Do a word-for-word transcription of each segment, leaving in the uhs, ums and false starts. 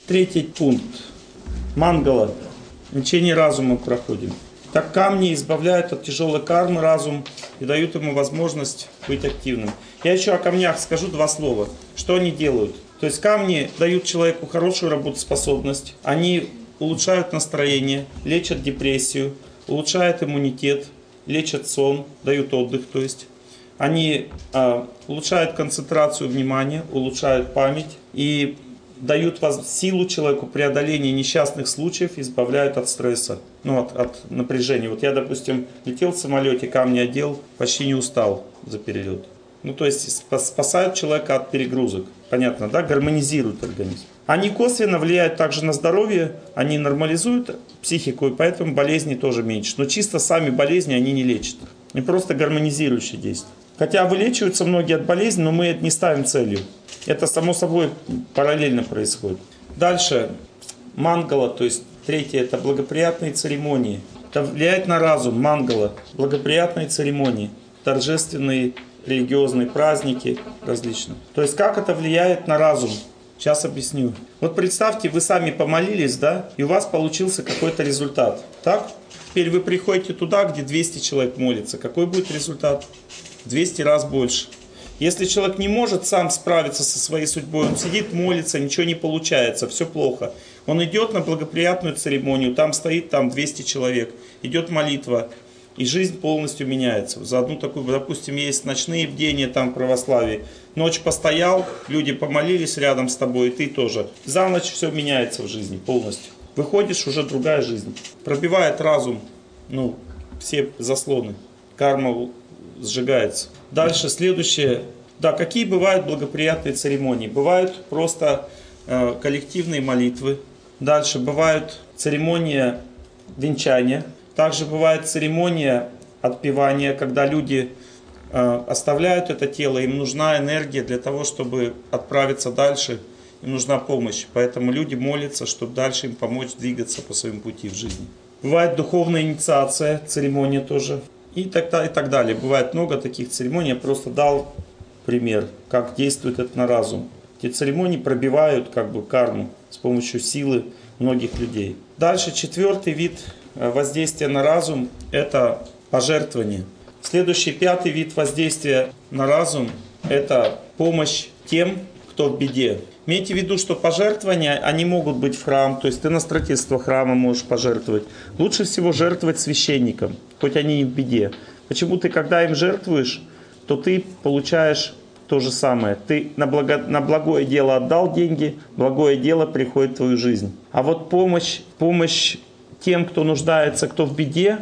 Третий пункт. Мангала. Лечение разума проходим. Так камни избавляют от тяжелой кармы разум и дают ему возможность быть активным. Я еще о камнях скажу два слова. Что они делают? То есть камни дают человеку хорошую работоспособность, они улучшают настроение, лечат депрессию, улучшают иммунитет, лечат сон, дают отдых, то есть. Они а, улучшают концентрацию внимания, улучшают память и дают силу человеку преодоления несчастных случаев, избавляют от стресса, ну, от, от напряжения. Вот я, допустим, летел в самолете, камни одел, почти не устал за перелет. Ну, то есть спасают человека от перегрузок. Понятно, да? Гармонизируют организм. Они косвенно влияют также на здоровье, они нормализуют психику, и поэтому болезни тоже меньше. Но чисто сами болезни они не лечат. Они просто гармонизирующие действия. Хотя вылечиваются многие от болезней, но мы это не ставим целью. Это само собой параллельно происходит. Дальше. Мангала, то есть третье, это благоприятные церемонии. Это влияет на разум. Мангала. Благоприятные церемонии. Торжественные религиозные праздники различные. То есть как это влияет на разум? Сейчас объясню. Вот представьте, вы сами помолились, да, и у вас получился какой-то результат. Так? Теперь вы приходите туда, где двести человек молится. Какой будет результат? двести раз больше. Если человек не может сам справиться со своей судьбой, он сидит, молится, ничего не получается, все плохо. Он идет на благоприятную церемонию, там стоит там двести человек, идет молитва, и жизнь полностью меняется. За одну такую, допустим, есть ночные бдения там в православии. Ночь постоял, люди помолились рядом с тобой, и ты тоже. За ночь все меняется в жизни полностью. Выходишь, уже другая жизнь. Пробивает разум, ну, все заслоны. Карма сжигается. Дальше, следующее. Да, какие бывают благоприятные церемонии? Бывают просто э, коллективные молитвы. Дальше бывают церемония венчания. Также бывает церемония отпевания, когда люди э, оставляют это тело, им нужна энергия для того, чтобы отправиться дальше, им нужна помощь. Поэтому люди молятся, чтобы дальше им помочь двигаться по своему пути в жизни. Бывает духовная инициация, церемония тоже. И так, и так далее. Бывает много таких церемоний. Я просто дал пример, как действует это на разум. Эти церемонии пробивают как бы карму с помощью силы многих людей. Дальше четвертый вид воздействия на разум – это пожертвование. Следующий, пятый вид воздействия на разум – это помощь тем, кто в беде. Имейте в виду, что пожертвования, они могут быть в храм, то есть ты на строительство храма можешь пожертвовать. Лучше всего жертвовать священникам, хоть они и в беде. Почему ты, когда им жертвуешь, то ты получаешь то же самое. Ты на, благо, на благое дело отдал деньги, благое дело приходит в твою жизнь. А вот помощь, помощь тем, кто нуждается, кто в беде,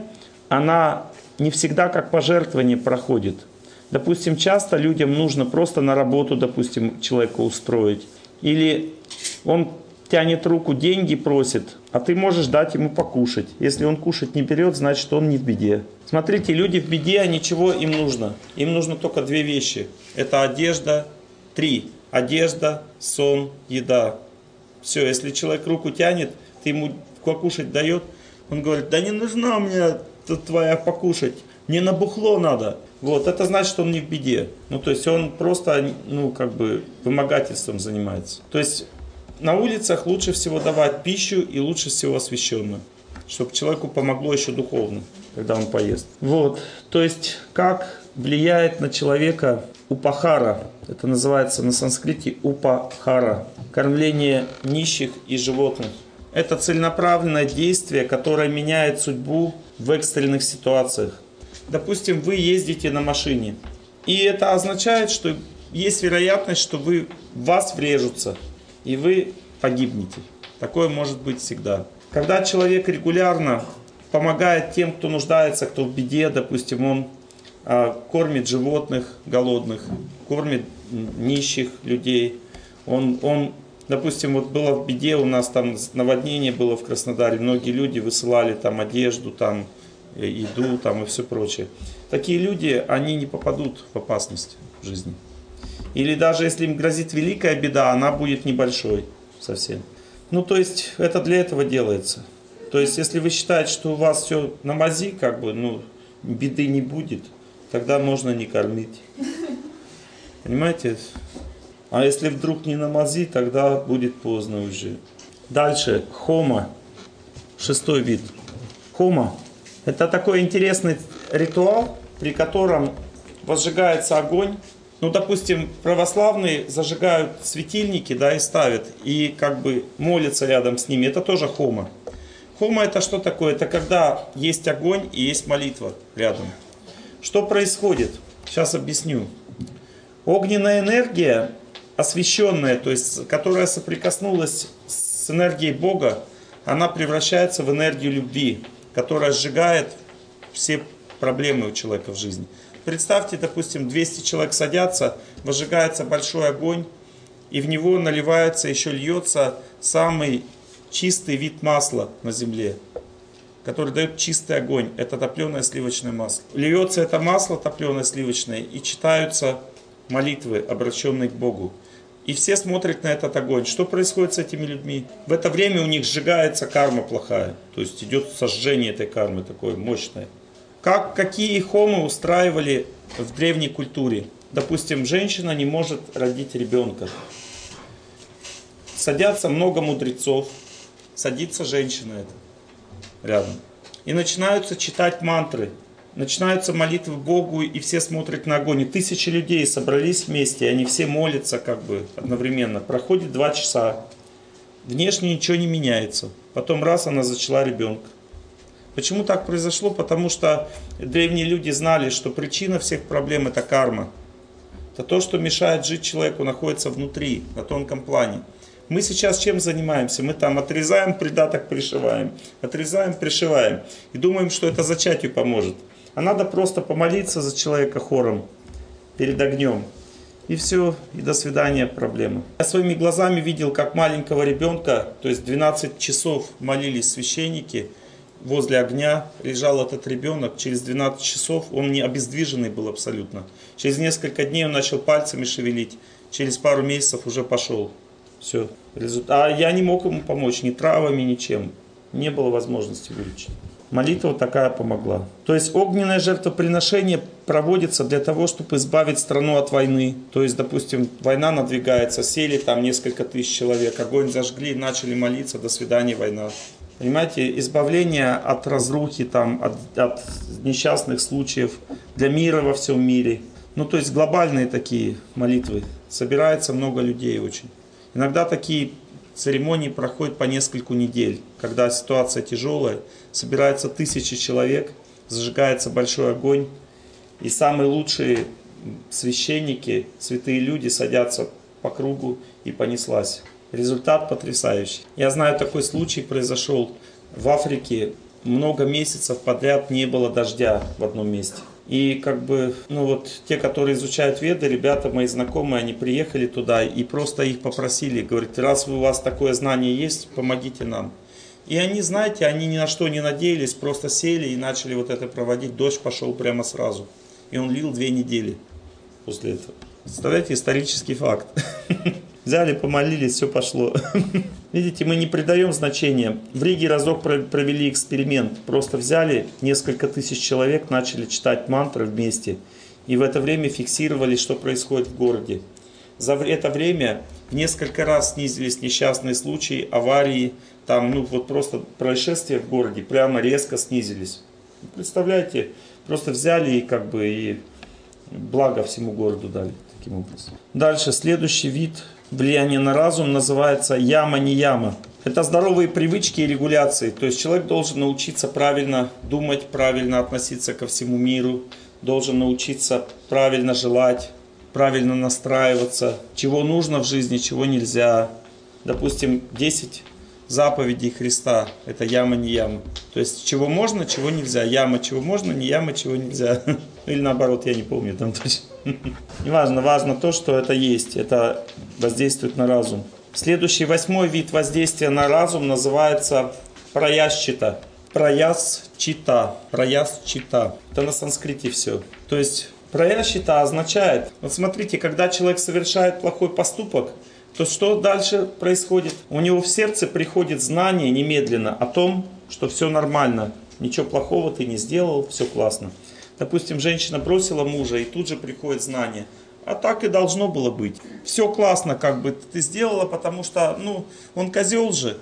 она не всегда как пожертвование проходит. Допустим, часто людям нужно просто на работу, допустим, человека устроить. Или он тянет руку, деньги просит, а ты можешь дать ему покушать. Если он кушать не берет, значит, что он не в беде. Смотрите, люди в беде, а ничего им нужно. Им нужно только две вещи. Это одежда, три. Одежда, сон, еда. Все, если человек руку тянет, ты ему покушать дает, он говорит, да не нужна мне твоя покушать, мне на бухло надо. Вот, это значит, что он не в беде. Ну, то есть он просто, ну, как бы вымогательством занимается. То есть на улицах лучше всего давать пищу и лучше всего освященную, чтобы человеку помогло еще духовно, когда он поест. Вот, то есть как влияет на человека упахара, это называется на санскрите упахара, кормление нищих и животных. Это целенаправленное действие, которое меняет судьбу в экстренных ситуациях. Допустим, вы ездите на машине, и это означает, что есть вероятность, что вы, в вас врежутся, и вы погибнете. Такое может быть всегда. Когда человек регулярно помогает тем, кто нуждается, кто в беде, допустим, он а, кормит животных голодных, кормит нищих людей, он, он, допустим, вот было в беде, у нас там наводнение было в Краснодаре, многие люди высылали там одежду, там, еду там и все прочее. Такие люди, они не попадут в опасность в жизни. Или даже если им грозит великая беда, она будет небольшой совсем. Ну, то есть, это для этого делается. То есть, если вы считаете, что у вас все на мази, как бы, ну, беды не будет, тогда можно не кормить. Понимаете? А если вдруг не на мази, тогда будет поздно уже. Дальше, хома, шестой вид. Хома – это такой интересный ритуал, при котором возжигается огонь. Ну, допустим, православные зажигают светильники, да, и ставят, и как бы молятся рядом с ними. Это тоже хома. Хома – это что такое? Это когда есть огонь и есть молитва рядом. Что происходит? Сейчас объясню. Огненная энергия, освященная, то есть которая соприкоснулась с энергией Бога, она превращается в энергию любви, которая сжигает все проблемы у человека в жизни. Представьте, допустим, двести человек садятся, возжигается большой огонь, и в него наливается, еще льется самый чистый вид масла на земле, который дает чистый огонь. Это топленое сливочное масло. Льется это масло топленое сливочное, и читаются молитвы, обращенные к Богу. И все смотрят на этот огонь. Что происходит с этими людьми? В это время у них сжигается карма плохая. То есть идет сожжение этой кармы такое мощное. Как, какие хомы устраивали в древней культуре? Допустим, женщина не может родить ребенка. Садятся много мудрецов. Садится женщина это рядом. И начинаются читать мантры. Начинаются молитвы Богу, и все смотрят на огонь. И тысячи людей собрались вместе, и они все молятся как бы одновременно. Проходит два часа. Внешне ничего не меняется. Потом раз, она зачала ребенка. Почему так произошло? Потому что древние люди знали, что причина всех проблем это карма. Это то, что мешает жить человеку, находится внутри, на тонком плане. Мы сейчас чем занимаемся? Мы там отрезаем придаток, пришиваем. Отрезаем, пришиваем. И думаем, что это зачатию поможет. А надо просто помолиться за человека хором перед огнем. И все, и до свидания проблемы. Я своими глазами видел, как маленького ребенка, то есть двенадцать часов молились священники, возле огня лежал этот ребенок. Через двенадцать часов он не обездвиженный был абсолютно. Через несколько дней он начал пальцами шевелить. Через пару месяцев уже пошел. Все. А я не мог ему помочь ни травами, ничем. Не было возможности вылечить. Молитва такая помогла. То есть огненное жертвоприношение проводится для того, чтобы избавить страну от войны. То есть, допустим, война надвигается, сели там несколько тысяч человек, огонь зажгли, начали молиться, до свидания, война. Понимаете, избавление от разрухи, там, от, от несчастных случаев, для мира во всем мире. Ну, то есть глобальные такие молитвы. Собирается много людей очень. Иногда такие церемонии проходят по нескольку недель. Когда ситуация тяжелая, собирается тысячи человек, зажигается большой огонь. И самые лучшие священники, святые люди садятся по кругу, и понеслась. Результат потрясающий. Я знаю, такой случай произошел в Африке. Много месяцев подряд не было дождя в одном месте. И как бы, ну вот, те, которые изучают веды, ребята мои знакомые, они приехали туда и просто их попросили, говорят, раз у вас такое знание есть, помогите нам. И они, знаете, они ни на что не надеялись, просто сели и начали вот это проводить. Дождь пошел прямо сразу. И он лил две недели после этого. Представляете, исторический факт. Взяли, помолились, все пошло. Видите, мы не придаем значения. В Риге разок провели эксперимент. Просто взяли несколько тысяч человек, начали читать мантры вместе. И в это время фиксировали, что происходит в городе. За это время несколько раз снизились несчастные случаи, аварии. Там, ну вот просто происшествия в городе прямо резко снизились. Представляете, просто взяли и как бы и благо всему городу дали таким образом. Дальше, следующий вид влияние на разум называется яма-не-яма. Это здоровые привычки и регуляции. То есть человек должен научиться правильно думать, правильно относиться ко всему миру, должен научиться правильно желать, правильно настраиваться, чего нужно в жизни, чего нельзя. Допустим, десять заповедей Христа. Это яма-не-яма. То есть чего можно, чего нельзя. Яма, чего можно, не яма, чего нельзя. Или наоборот, я не помню там точно. Неважно, важно то, что это есть. Это воздействует на разум. Следующий, восьмой вид воздействия на разум называется праясчита. Праясчита. Праясчита. Это на санскрите все. То есть праясчита означает, вот смотрите, когда человек совершает плохой поступок, то что дальше происходит? У него в сердце приходит знание немедленно о том, что все нормально. Ничего плохого ты не сделал, все классно. Допустим, женщина бросила мужа, и тут же приходит знание. А так и должно было быть. Все классно, как бы ты сделала, потому что, ну, он козел же.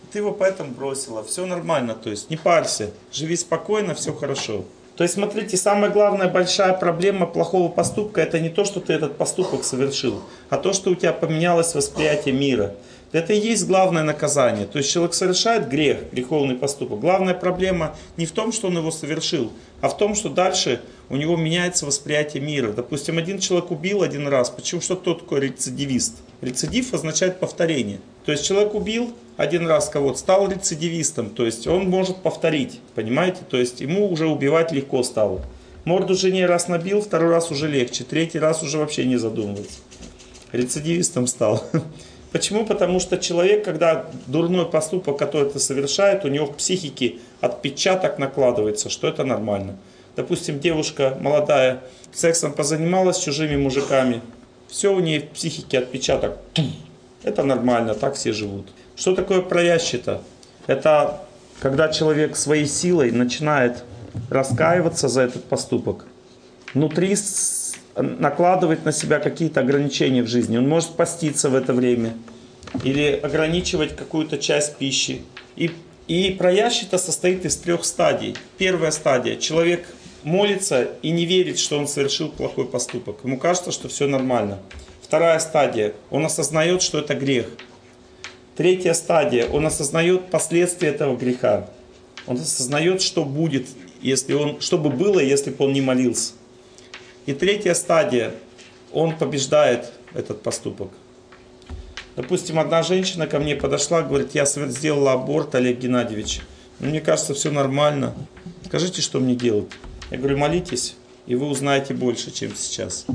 Ты его поэтому бросила. Все нормально, то есть не парься. Живи спокойно, все хорошо. То есть, смотрите, самая главная большая проблема плохого поступка, это не то, что ты этот поступок совершил, а то, что у тебя поменялось восприятие мира. Это и есть главное наказание. То есть человек совершает грех, греховный поступок. Главная проблема не в том, что он его совершил, а в том, что дальше у него меняется восприятие мира. Допустим, один человек убил один раз. Почему? Что кто такой рецидивист? Рецидив означает повторение. То есть человек убил один раз кого-то, стал рецидивистом. То есть он может повторить, понимаете? То есть ему уже убивать легко стало. Морду жене раз набил, второй раз уже легче, третий раз уже вообще не задумывается. Рецидивистом стал. Почему? Потому что человек, когда дурной поступок, который это совершает, у него в психике отпечаток накладывается, что это нормально. Допустим, девушка молодая сексом позанималась с чужими мужиками, все у нее в психике отпечаток. Это нормально, так все живут. Что такое проящий-то? Это когда человек своей силой начинает раскаиваться за этот поступок. Внутри накладывает на себя какие-то ограничения в жизни. Он может поститься в это время или ограничивать какую-то часть пищи. И, и проящий-то состоит из трех стадий. Первая стадия. Человек молится и не верит, что он совершил плохой поступок. Ему кажется, что все нормально. Вторая стадия. Он осознает, что это грех. Третья стадия. Он осознает последствия этого греха. Он осознает, что будет, если он, что бы было, если бы он не молился. И третья стадия. Он побеждает этот поступок. Допустим, одна женщина ко мне подошла, говорит, я сделала аборт, Олег Геннадьевич. Мне кажется, все нормально. Скажите, что мне делать? Я говорю, молитесь, и вы узнаете больше, чем сейчас.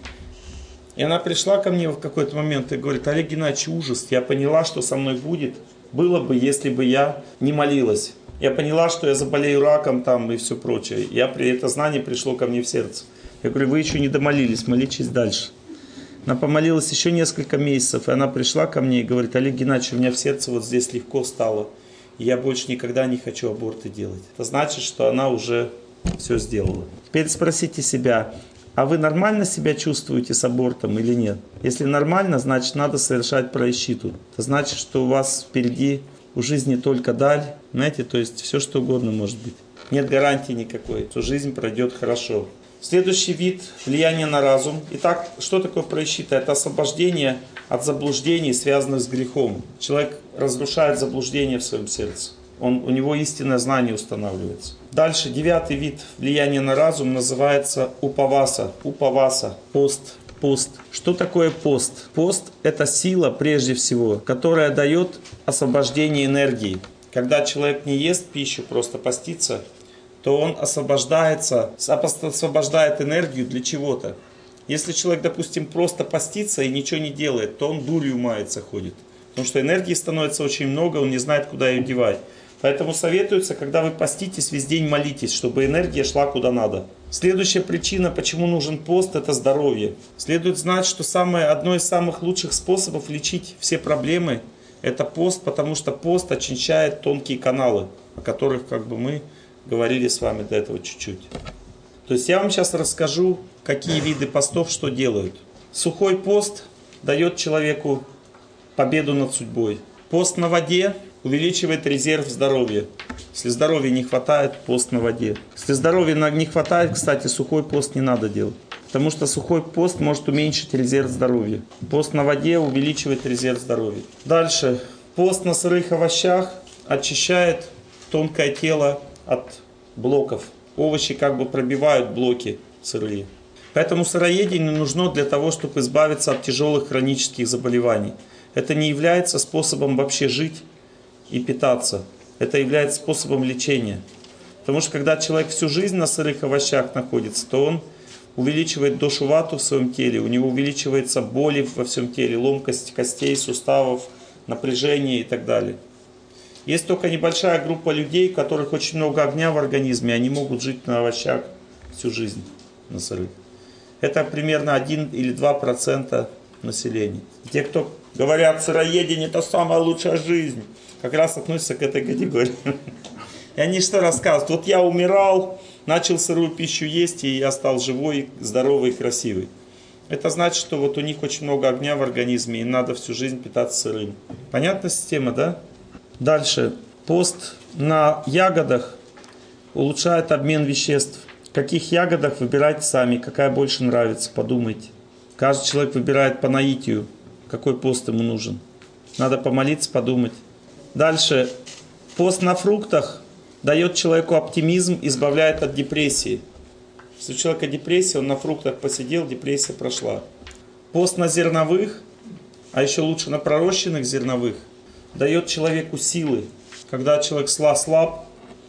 И она пришла ко мне в какой-то момент и говорит, Олег Геннадьевич, ужас, я поняла, что со мной будет, было бы, если бы я не молилась. Я поняла, что я заболею раком там и все прочее. Я, это знание пришло ко мне в сердце. Я говорю, вы еще не домолились, молитесь дальше. Она помолилась еще несколько месяцев, и она пришла ко мне и говорит, Олег Геннадьевич, у меня в сердце вот здесь легко стало, и я больше никогда не хочу аборты делать. Это значит, что она уже все сделала. Теперь спросите себя, а вы нормально себя чувствуете с абортом или нет? Если нормально, значит надо совершать праишчиту. Это значит, что у вас впереди у жизни только даль, знаете, то есть все что угодно может быть. Нет гарантии никакой, что жизнь пройдет хорошо. Следующий вид влияния на разум. Итак, что такое праишчита? Это освобождение от заблуждений, связанных с грехом. Человек разрушает заблуждение в своем сердце. Он, у него истинное знание устанавливается. Дальше, девятый вид влияния на разум называется упаваса. Упаваса, пост, пост. Что такое пост? Пост – это сила, прежде всего, которая дает освобождение энергии. Когда человек не ест пищу, просто постится, то он освобождается, освобождает энергию для чего-то. Если человек, допустим, просто постится и ничего не делает, то он дурью мается ходит. Потому что энергии становится очень много, он не знает, куда ее девать. Поэтому советуется, когда вы поститесь, весь день молитесь, чтобы энергия шла куда надо. Следующая причина, почему нужен пост, это здоровье. Следует знать, что самое, одно из самых лучших способов лечить все проблемы, это пост, потому что пост очищает тонкие каналы, о которых как бы мы говорили с вами до этого чуть-чуть. То есть я вам сейчас расскажу, какие виды постов что делают. Сухой пост дает человеку победу над судьбой. Пост на воде увеличивает резерв здоровья. Если здоровья не хватает, пост на воде. Если здоровья не хватает, кстати, сухой пост не надо делать. Потому что сухой пост может уменьшить резерв здоровья. Пост на воде увеличивает резерв здоровья. Дальше. Пост на сырых овощах очищает тонкое тело от блоков. Овощи как бы пробивают блоки сырые. Поэтому сыроедение нужно для того, чтобы избавиться от тяжелых хронических заболеваний. Это не является способом вообще жить и питаться. Это является способом лечения. Потому что когда человек всю жизнь на сырых овощах находится, то он увеличивает дошу-вату в своем теле, у него увеличивается боли во всем теле, ломкость костей, суставов, напряжение и так далее. Есть только небольшая группа людей, у которых очень много огня в организме, они могут жить на овощах всю жизнь, на сырых. Это примерно один или два процента населения. Те, кто говорят, сыроедение это самая лучшая жизнь, как раз относятся к этой категории. И они что рассказывают? Вот я умирал, начал сырую пищу есть, и я стал живой, здоровый и красивый. Это значит, что вот у них очень много огня в организме, и надо всю жизнь питаться сырым. Понятна система, да? Дальше. Пост на ягодах улучшает обмен веществ. В каких ягодах выбирайте сами, какая больше нравится, подумайте. Каждый человек выбирает по наитию, какой пост ему нужен. Надо помолиться, подумать. Дальше. Пост на фруктах дает человеку оптимизм, избавляет от депрессии. Если у человека депрессия, он на фруктах посидел, депрессия прошла. Пост на зерновых, а еще лучше на пророщенных зерновых, дает человеку силы. Когда человек слаб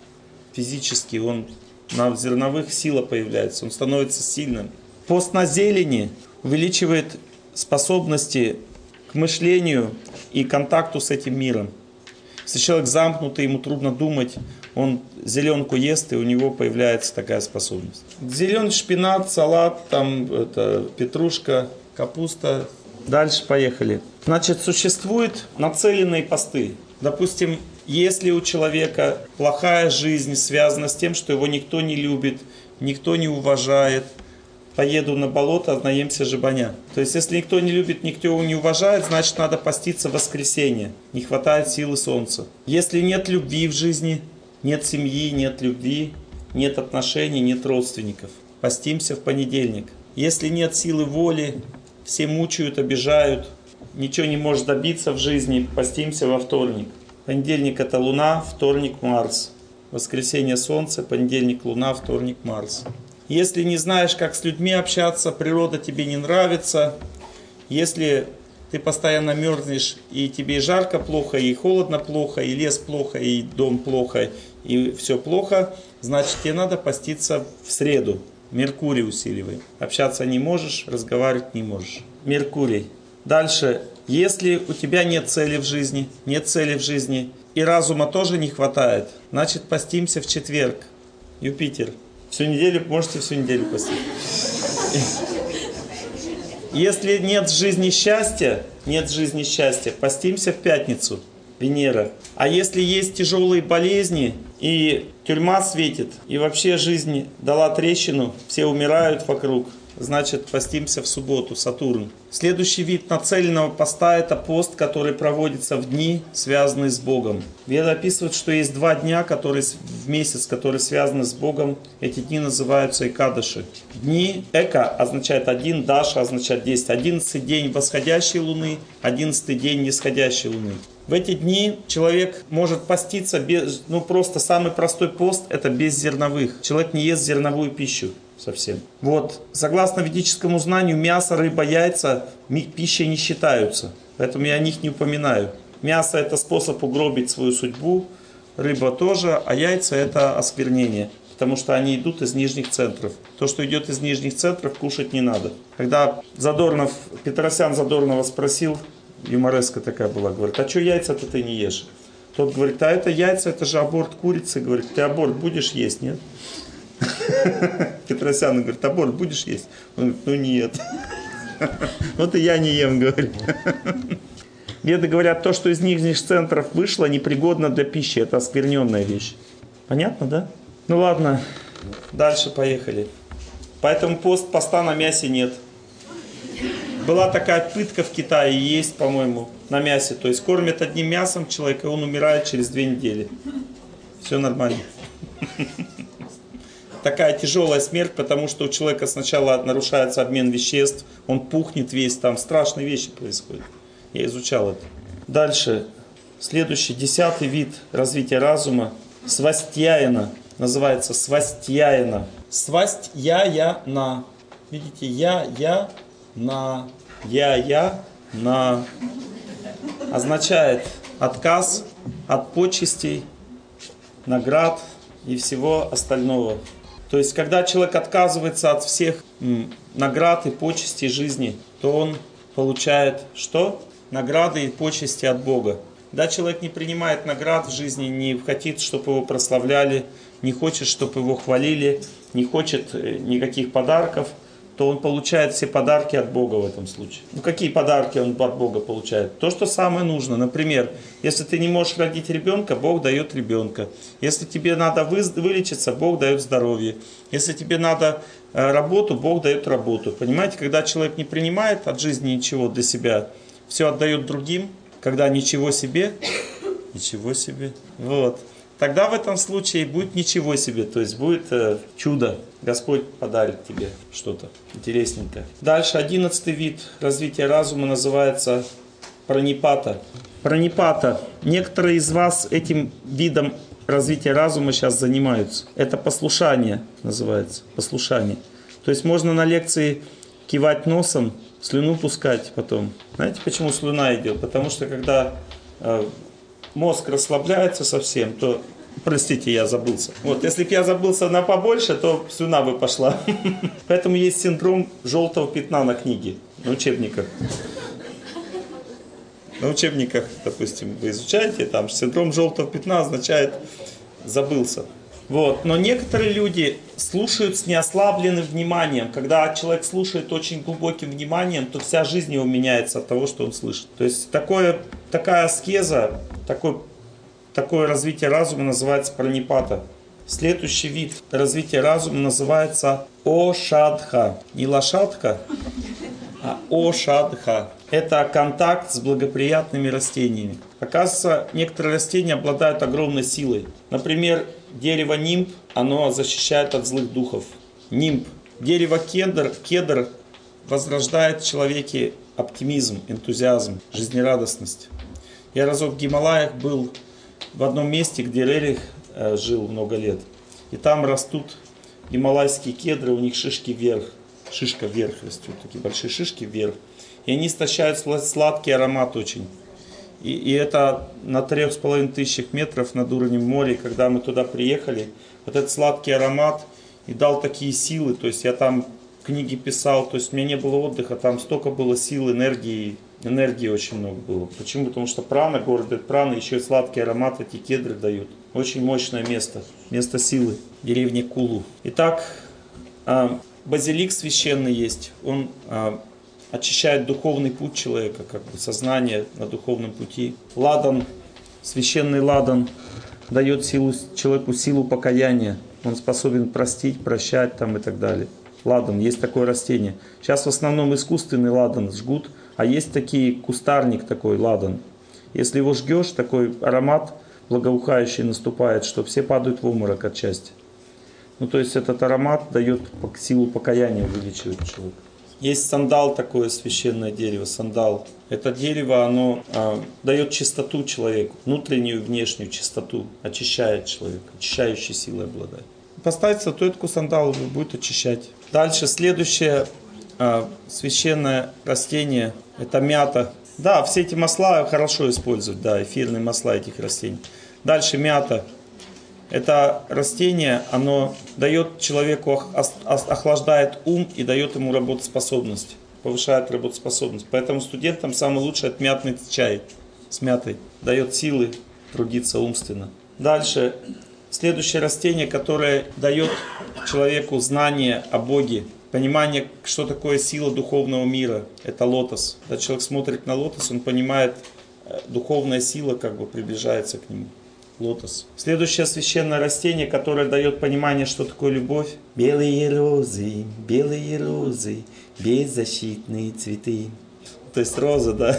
физически, он на зерновых сила появляется, он становится сильным. Пост на зелени увеличивает способности к мышлению и контакту с этим миром. Если человек замкнутый, ему трудно думать, он зеленку ест, и у него появляется такая способность. Зеленый шпинат, салат, там это, петрушка, капуста. Дальше поехали. Значит, существуют нацеленные посты. Допустим, если у человека плохая жизнь связана с тем, что его никто не любит, никто не уважает, поеду на болото, наемся жабаня. То есть, если никто не любит, никто его не уважает, значит, надо поститься в воскресенье. Не хватает силы солнца. Если нет любви в жизни, нет семьи, нет любви, нет отношений, нет родственников, постимся в понедельник. Если нет силы воли, все мучают, обижают, ничего не можешь добиться в жизни, постимся во вторник. Понедельник это Луна, вторник Марс. Воскресенье Солнце, понедельник Луна, вторник Марс. Если не знаешь, как с людьми общаться, природа тебе не нравится, если ты постоянно мерзнешь, и тебе и жарко плохо, и холодно плохо, и лес плохо, и дом плохо, и все плохо, значит, тебе надо поститься в среду. Меркурий усиливай. Общаться не можешь, разговаривать не можешь. Меркурий. Дальше. Если у тебя нет цели в жизни, нет цели в жизни, и разума тоже не хватает, значит, постимся в четверг. Юпитер. Всю неделю, можете всю неделю постить. Если нет в жизни счастья, нет в жизни счастья, постимся в пятницу. Венера. А если есть тяжелые болезни, и тюрьма светит, и вообще жизнь дала трещину, все умирают вокруг, значит, постимся в субботу, Сатурн. Следующий вид нацеленного поста – это пост, который проводится в дни, связанные с Богом. Веды описывают, что есть два дня, которые в месяц, которые связаны с Богом. Эти дни называются Экадаши. Дни Эка означает один, Даша означает десять. Одиннадцатый день восходящей луны, одиннадцатый день нисходящей луны. В эти дни человек может поститься без, ну просто самый простой пост – это без зерновых. Человек не ест зерновую пищу совсем. Вот, согласно ведическому знанию, мясо, рыба, яйца пищей не считаются, поэтому я о них не упоминаю. Мясо – это способ угробить свою судьбу, рыба тоже, а яйца – это осквернение, потому что они идут из нижних центров. То, что идет из нижних центров, кушать не надо. Когда Задорнов, Петросян Задорнова спросил, юмореска такая была, говорит, а что яйца-то ты не ешь? Тот говорит, а это яйца, это же аборт курицы. Говорит, ты аборт будешь есть, нет? Петросян говорит, аборт будешь есть? Он говорит, ну нет. Вот и я не ем, говорит. Веды говорят, то, что из нижних центров вышло, непригодно для пищи. Это оскверненная вещь. Понятно, да? Ну ладно, дальше поехали. Поэтому пост, поста на мясе нет. Была такая пытка в Китае, есть, по-моему, на мясе. То есть кормят одним мясом человека, и он умирает через две недели. Все нормально. Такая тяжелая смерть, потому что у человека сначала нарушается обмен веществ, он пухнет весь, там страшные вещи происходят. Я изучал это. Дальше, следующий, десятый вид развития разума, свастьяяна, называется свастьяяна. Свастьяяна. Видите, я, я, на, я, я, на. Означает отказ от почестей, наград и всего остального. То есть, когда человек отказывается от всех м, наград и почестей жизни, то он получает что? Награды и почести от Бога. Когда человек не принимает наград в жизни, не хочет, чтобы его прославляли, не хочет, чтобы его хвалили, не хочет никаких подарков, то он получает все подарки от Бога в этом случае. Ну, какие подарки он от Бога получает? То, что самое нужно. Например, если ты не можешь родить ребенка, Бог дает ребенка. Если тебе надо вы, вылечиться, Бог дает здоровье. Если тебе надо э, работу, Бог дает работу. Понимаете, когда человек не принимает от жизни ничего для себя, все отдает другим, когда ничего себе, Ничего себе. Вот. Тогда в этом случае будет ничего себе, то есть будет э, чудо. Господь подарит тебе что-то интересненькое. Дальше одиннадцатый вид развития разума называется пранипата. Пранипата. Некоторые из вас этим видом развития разума сейчас занимаются. Это послушание называется. Послушание. То есть можно на лекции кивать носом, слюну пускать потом. Знаете, почему слюна идет? Потому что когда э, мозг расслабляется совсем, то... Простите, я забылся. Вот, если бы я забылся на побольше, то слюна бы пошла. Поэтому есть синдром желтого пятна на книге, на учебниках. На учебниках, допустим, вы изучаете, там синдром желтого пятна означает забылся. Вот. Но некоторые люди слушают с неослабленным вниманием. Когда человек слушает очень глубоким вниманием, то вся жизнь его меняется от того, что он слышит. То есть такое, такая аскеза, такой Такое развитие разума называется пранипата. Следующий вид развития разума называется ошадха. Не лошадка, а ошадха. Это контакт с благоприятными растениями. Оказывается, некоторые растения обладают огромной силой. Например, дерево нимб, оно защищает от злых духов. Нимб. Дерево кедр, кедр возрождает в человеке оптимизм, энтузиазм, жизнерадостность. Я разок в Гималаях был в одном месте, где Рерих э, жил много лет. И там растут гималайские кедры, у них шишки вверх. Шишка вверх растет, такие большие шишки вверх. И они истощают сладкий аромат очень. И, и это на трех с половиной тысячах метров над уровнем моря. Когда мы туда приехали, вот этот сладкий аромат и дал такие силы. То есть я там книги писал, то есть у меня не было отдыха, там столько было сил, энергии. Энергии очень много было. Почему? Потому что прана, город дает прана, еще и сладкий аромат эти кедры дают. Очень мощное место. Место силы. Деревня Кулу. Итак, базилик священный есть. Он очищает духовный путь человека, как бы сознание на духовном пути. Ладан, священный ладан, дает силу, человеку силу покаяния. Он способен простить, прощать там и так далее. Ладан, есть такое растение. Сейчас в основном искусственный ладан жгут, а есть такие, кустарник такой, ладан. Если его жгешь, такой аромат благоухающий наступает, что все падают в обморок от счастья. Ну, то есть этот аромат дает силу покаяния, увеличивает человека. Есть сандал, такое священное дерево, сандал. Это дерево, оно а, дает чистоту человеку, внутреннюю и внешнюю чистоту, очищает человека, очищающей силой обладает. Поставить статуэтку сандала, будет очищать. Дальше следующее а, священное растение, это мята. Да, все эти масла хорошо использовать, да, эфирные масла этих растений. Дальше мята. Это растение, оно дает человеку, охлаждает ум и дает ему работоспособность, повышает работоспособность. Поэтому студентам самый лучший это мятный чай с мятой, дает силы трудиться умственно. Дальше, следующее растение, которое дает человеку знание о Боге, понимание, что такое сила духовного мира, это лотос. Когда человек смотрит на лотос, он понимает, духовная сила как бы приближается к нему. Лотос. Следующее священное растение, которое дает понимание, что такое любовь. Белые розы, белые розы, беззащитные цветы. То есть розы, да?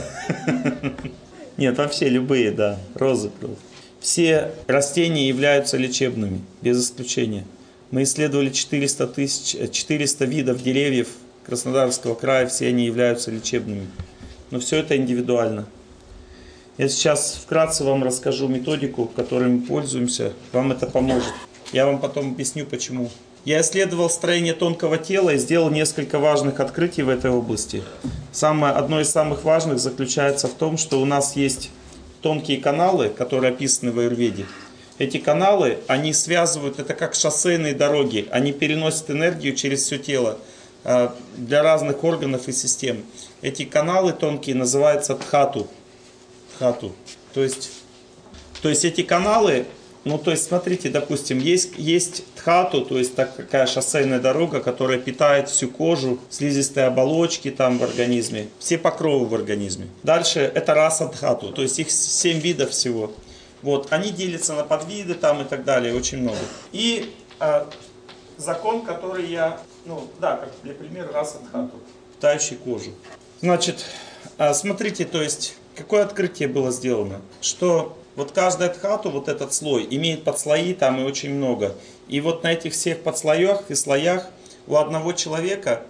Нет, вообще любые, да, розы. Все растения являются лечебными, без исключения. Мы исследовали четыреста тысяч, четыреста видов деревьев Краснодарского края, все они являются лечебными. Но все это индивидуально. Я сейчас вкратце вам расскажу методику, которой мы пользуемся. Вам это поможет. Я вам потом объясню, почему. Я исследовал строение тонкого тела и сделал несколько важных открытий в этой области. Самое, одно из самых важных заключается в том, что у нас есть тонкие каналы, которые описаны в аюрведе. Эти каналы, они связывают, это как шоссейные дороги. Они переносят энергию через все тело для разных органов и систем. Эти каналы тонкие называются дхату. Дхату. То есть, то есть эти каналы, ну то есть смотрите, допустим, есть, есть дхату, то есть такая шоссейная дорога, которая питает всю кожу, слизистые оболочки там в организме, все покровы в организме. Дальше это раса дхату, то есть их семь видов всего. Вот, они делятся на подвиды там и так далее, очень много. И э, закон, который я, ну да, как для примера, раса дхату, питающий кожу. Значит, э, смотрите, то есть какое открытие было сделано? Что Вот каждая тхату, вот этот слой, имеет подслои там и очень много. И вот на этих всех подслоях и слоях у одного человека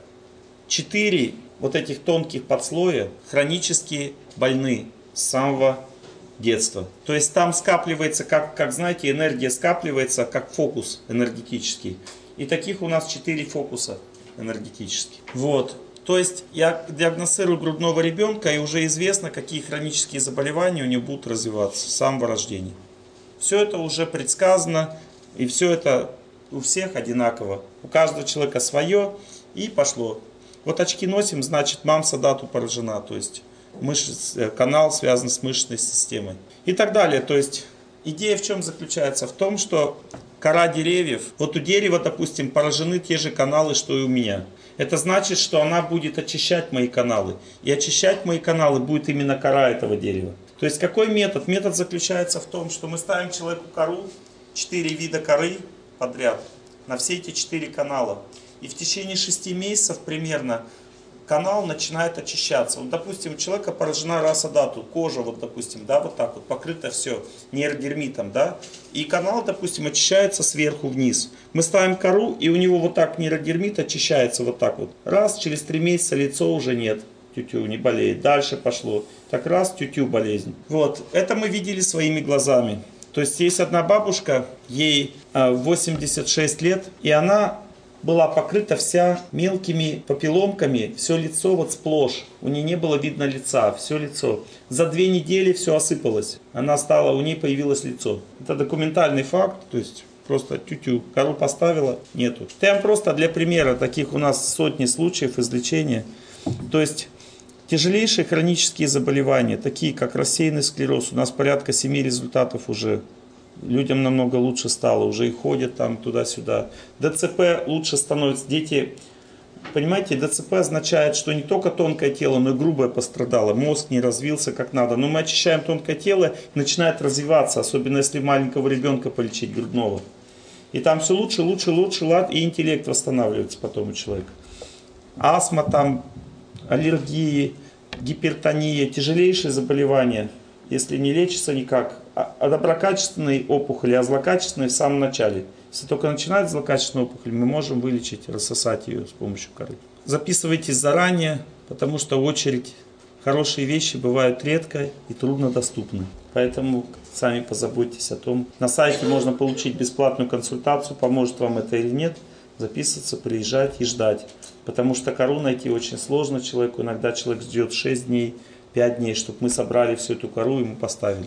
четыре вот этих тонких подслоя хронически больны с самого детства. То есть там скапливается, как, как знаете, энергия скапливается, как фокус энергетический. И таких у нас четыре фокуса энергетических. Вот. То есть я диагностирую грудного ребенка, и уже известно, какие хронические заболевания у него будут развиваться с самого рождения. Все это уже предсказано, и все это у всех одинаково. У каждого человека свое, и пошло. Вот очки носим, значит, мамса дату поражена, то есть мышц, канал связан с мышечной системой. И так далее. То есть идея в чем заключается? В том, что кора деревьев, вот у дерева, допустим, поражены те же каналы, что и у меня. Это значит, что она будет очищать мои каналы. И очищать мои каналы будет именно кора этого дерева. То есть какой метод? Метод заключается в том, что мы ставим человеку кору, четыре вида коры подряд, на все эти четыре канала. И в течение шести месяцев примерно канал начинает очищаться. Вот, допустим, у человека поражена раса дату, кожа, вот, допустим, да, вот так вот, покрыта все нейродермитом, да, и канал, допустим, очищается сверху вниз. Мы ставим кору, и у него вот так нейродермит очищается вот так вот. Раз, через три месяца лицо уже нет, тю-тю, не болеет. Дальше пошло. Так раз, тю-тю, болезнь. Вот, это мы видели своими глазами. То есть есть одна бабушка, ей восемьдесят шесть лет, и она была покрыта вся мелкими папилломками, все лицо вот сплошь. У нее не было видно лица, все лицо. За две недели все осыпалось. Она стала, у нее появилось лицо. Это документальный факт, то есть просто тю-тю, кору поставила, нету. Там просто для примера, таких у нас сотни случаев излечения. То есть тяжелейшие хронические заболевания, такие как рассеянный склероз, у нас порядка семи результатов уже. Людям намного лучше стало, уже и ходят там туда-сюда. ДЦП лучше становится. Дети, понимаете, ДЦП означает, что не только тонкое тело, но и грубое пострадало. Мозг не развился как надо. Но мы очищаем тонкое тело, начинает развиваться, особенно если маленького ребенка полечить, грудного. И там все лучше, лучше, лучше, лад, и интеллект восстанавливается потом у человека. Астма, там, аллергии, гипертония, тяжелейшие заболевания. Если не лечится никак, а доброкачественные опухоли, а злокачественные в самом начале. Если только начинает злокачественная опухоль, мы можем вылечить, рассосать ее с помощью коры. Записывайтесь заранее, потому что очередь, хорошие вещи бывают редко и труднодоступны. Поэтому сами позаботьтесь о том. На сайте можно получить бесплатную консультацию, поможет вам это или нет. Записываться, приезжать и ждать. Потому что кору найти очень сложно человеку. Иногда человек ждет шесть дней, пять дней, чтобы мы собрали всю эту кору и ему поставили.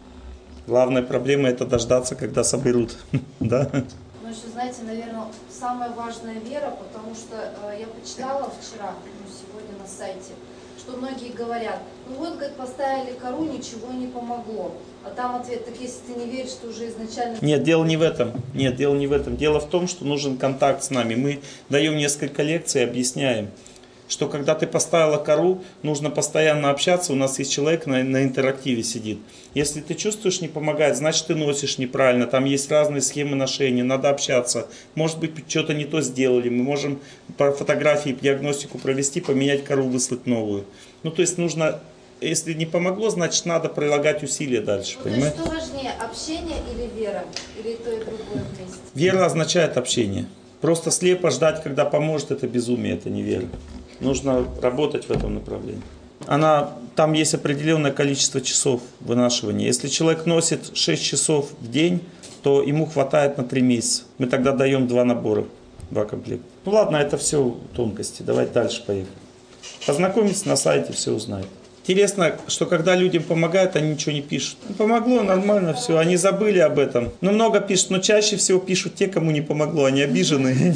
Главная проблема это дождаться, когда соберут. Да? Ну, еще, знаете, наверное, самая важная вера, потому что э, я почитала вчера, ну, сегодня на сайте, что многие говорят, ну вот, говорит, поставили кору, ничего не помогло. А там ответ, так если ты не веришь, что уже изначально... Нет, дело не в этом. Нет, дело не в этом. Дело в том, что нужен контакт с нами. Мы даем несколько лекций, объясняем, что когда ты поставила кору, нужно постоянно общаться. У нас есть человек на, на интерактиве сидит. Если ты чувствуешь, не помогает, значит ты носишь неправильно. Там есть разные схемы ношения, надо общаться. Может быть, что-то не то сделали. Мы можем по фотографии диагностику провести, поменять кору, выслать новую. Ну, то есть нужно, если не помогло, значит надо прилагать усилия дальше. Ну, то есть что важнее, общение или вера? Или то и другое вместе? Вера означает общение. Просто слепо ждать, когда поможет, это безумие, это не вера. Нужно работать в этом направлении. Она, там есть определенное количество часов вынашивания. Если человек носит шесть часов в день, то ему хватает на три месяца. Мы тогда даем два набора, два комплекта. Ну ладно, это все тонкости. Давайте дальше поехали. Познакомиться на сайте, все узнаете. Интересно, что когда людям помогают, они ничего не пишут. Ну, помогло, нормально, все, они забыли об этом. Ну, много пишут, но чаще всего пишут те, кому не помогло, они обижены.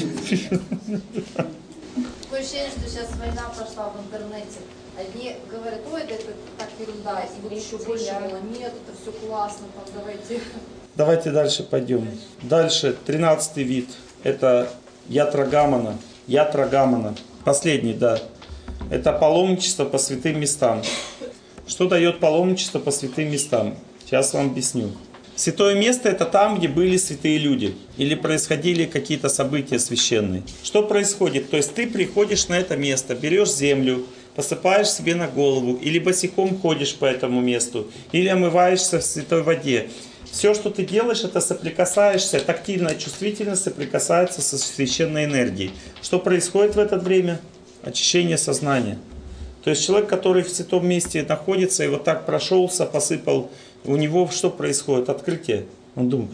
Такое ощущение, что сейчас война пошла в интернете. Одни говорят, ой, это, это так ерунда, и вот еще больше было, нет, это все классно, там, давайте. Давайте дальше пойдем. Дальше, тринадцатый вид, это ятрагамана. Ятрагамана, последний, да. Это паломничество по святым местам. Что дает паломничество по святым местам? Сейчас вам объясню. Святое место это там, где были святые люди. Или происходили какие-то события священные. Что происходит? То есть ты приходишь на это место, берешь землю, посыпаешь себе на голову, или босиком ходишь по этому месту, или омываешься в святой воде. Все, что ты делаешь, это соприкасаешься, тактильно, чувствительно соприкасается со священной энергией. Что происходит в это время? Очищение сознания. То есть человек, который в святом месте находится и вот так прошелся, посыпал, у него что происходит? Открытие. Он думает: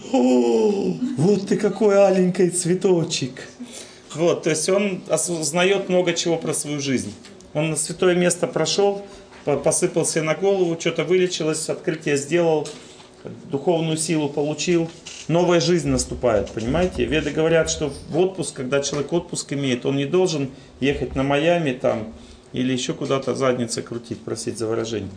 о, вот ты какой аленький цветочек. Вот, то есть он осознает много чего про свою жизнь. Он на святое место прошел, посыпал себе на голову, что-то вылечилось, открытие сделал, духовную силу получил. Новая жизнь наступает, понимаете? Веды говорят, что в отпуск, когда человек отпуск имеет, он не должен ехать на Майами там, или еще куда-то задницей крутить, просить за выражение.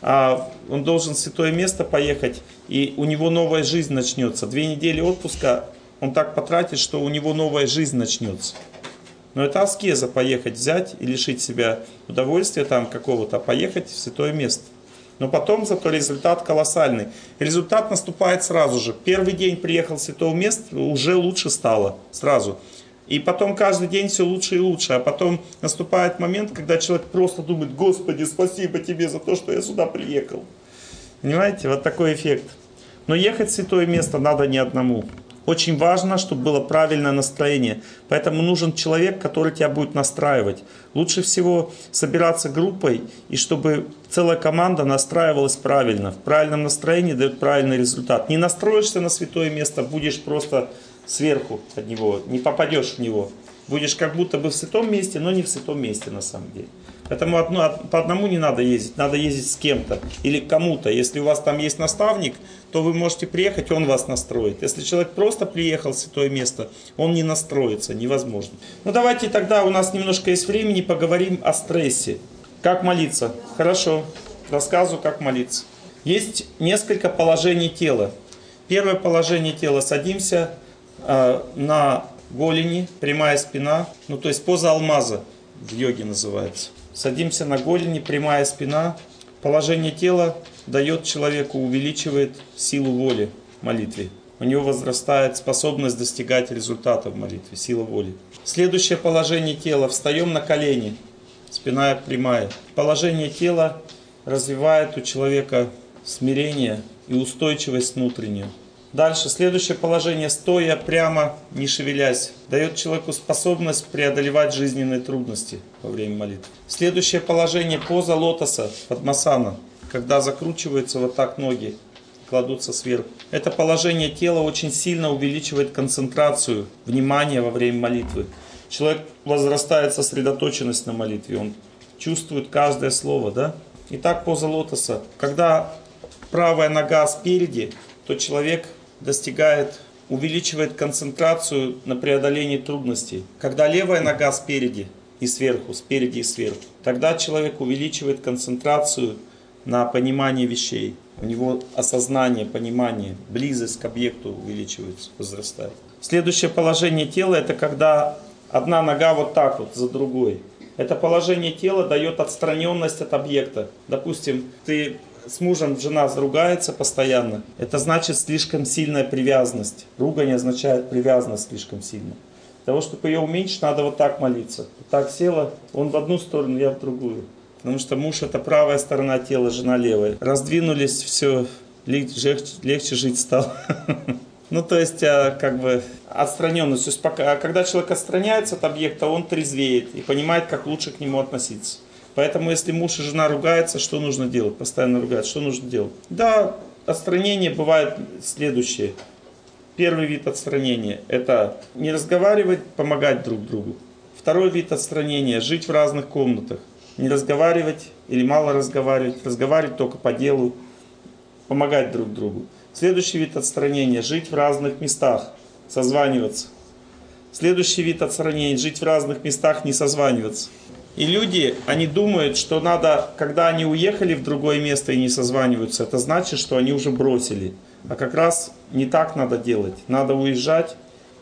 А он должен в святое место поехать, и у него новая жизнь начнется. Две недели отпуска он так потратит, что у него новая жизнь начнется. Но это аскеза — поехать, взять и лишить себя удовольствия там какого-то, поехать в святое место. Но потом зато результат колоссальный. Результат наступает сразу же. Первый день приехал в святое место, уже лучше стало сразу. И потом каждый день все лучше и лучше. А потом наступает момент, когда человек просто думает: Господи, спасибо тебе за то, что я сюда приехал. Понимаете, вот такой эффект. Но ехать в святое место надо не одному. Очень важно, чтобы было правильное настроение. Поэтому нужен человек, который тебя будет настраивать. Лучше всего собираться группой, и чтобы целая команда настраивалась правильно. В правильном настроении дает правильный результат. Не настроишься на святое место, будешь просто сверху от него, не попадешь в него. Будешь как будто бы в святом месте, но не в святом месте на самом деле. Поэтому одно, по одному не надо ездить, надо ездить с кем-то или к кому-то. Если у вас там есть наставник, то вы можете приехать, он вас настроит. Если человек просто приехал в святое место, он не настроится, невозможно. Ну давайте тогда, у нас немножко есть времени, поговорим о стрессе. Как молиться? Хорошо, рассказываю, как молиться. Есть несколько положений тела. Первое положение тела: садимся э, на голени, прямая спина, ну то есть поза алмаза в йоге называется. Садимся на голени, прямая спина. Положение тела дает человеку, увеличивает силу воли в молитве. У него возрастает способность достигать результата в молитве, сила воли. Следующее положение тела: встаем на колени, спина прямая. Положение тела развивает у человека смирение и устойчивость внутреннюю. Дальше, следующее положение: стоя прямо, не шевелясь, дает человеку способность преодолевать жизненные трудности во время молитвы. Следующее положение: поза лотоса, падмасана, когда закручиваются вот так ноги, кладутся сверху. Это положение тела очень сильно увеличивает концентрацию внимания во время молитвы. Человек возрастает сосредоточенность на молитве, он чувствует каждое слово, да? Итак, поза лотоса. Когда правая нога спереди, то человек достигает, увеличивает концентрацию на преодолении трудностей. Когда левая нога спереди и сверху, спереди и сверху, тогда человек увеличивает концентрацию на понимании вещей. У него осознание, понимание, близость к объекту увеличивается, возрастает. Следующее положение тела — это когда одна нога вот так вот за другой. Это положение тела дает отстраненность от объекта. Допустим, ты с мужем, жена ругается постоянно. Это значит слишком сильная привязанность. Ругань означает привязанность слишком сильно. Для того, чтобы ее уменьшить, надо вот так молиться. Вот так села, он в одну сторону, я в другую. Потому что муж — это правая сторона тела, жена — левая. Раздвинулись, все, легче, легче жить стало. Ну, то есть, как бы, отстраненность. То есть, пока, когда человек отстраняется от объекта, он трезвеет и понимает, как лучше к нему относиться. Поэтому, если муж и жена ругаются, что нужно делать? Постоянно ругаются, что нужно делать? Да, отстранение бывает следующее. Первый вид отстранения – это не разговаривать, помогать друг другу. Второй вид отстранения – жить в разных комнатах. Не разговаривать или мало разговаривать, разговаривать только по делу, помогать друг другу. Следующий вид отстранения – жить в разных местах, созваниваться. Следующий вид отстранения – жить в разных местах, не созваниваться. И люди, они думают, что надо, когда они уехали в другое место и не созваниваются, это значит, что они уже бросили. А как раз не так надо делать. Надо уезжать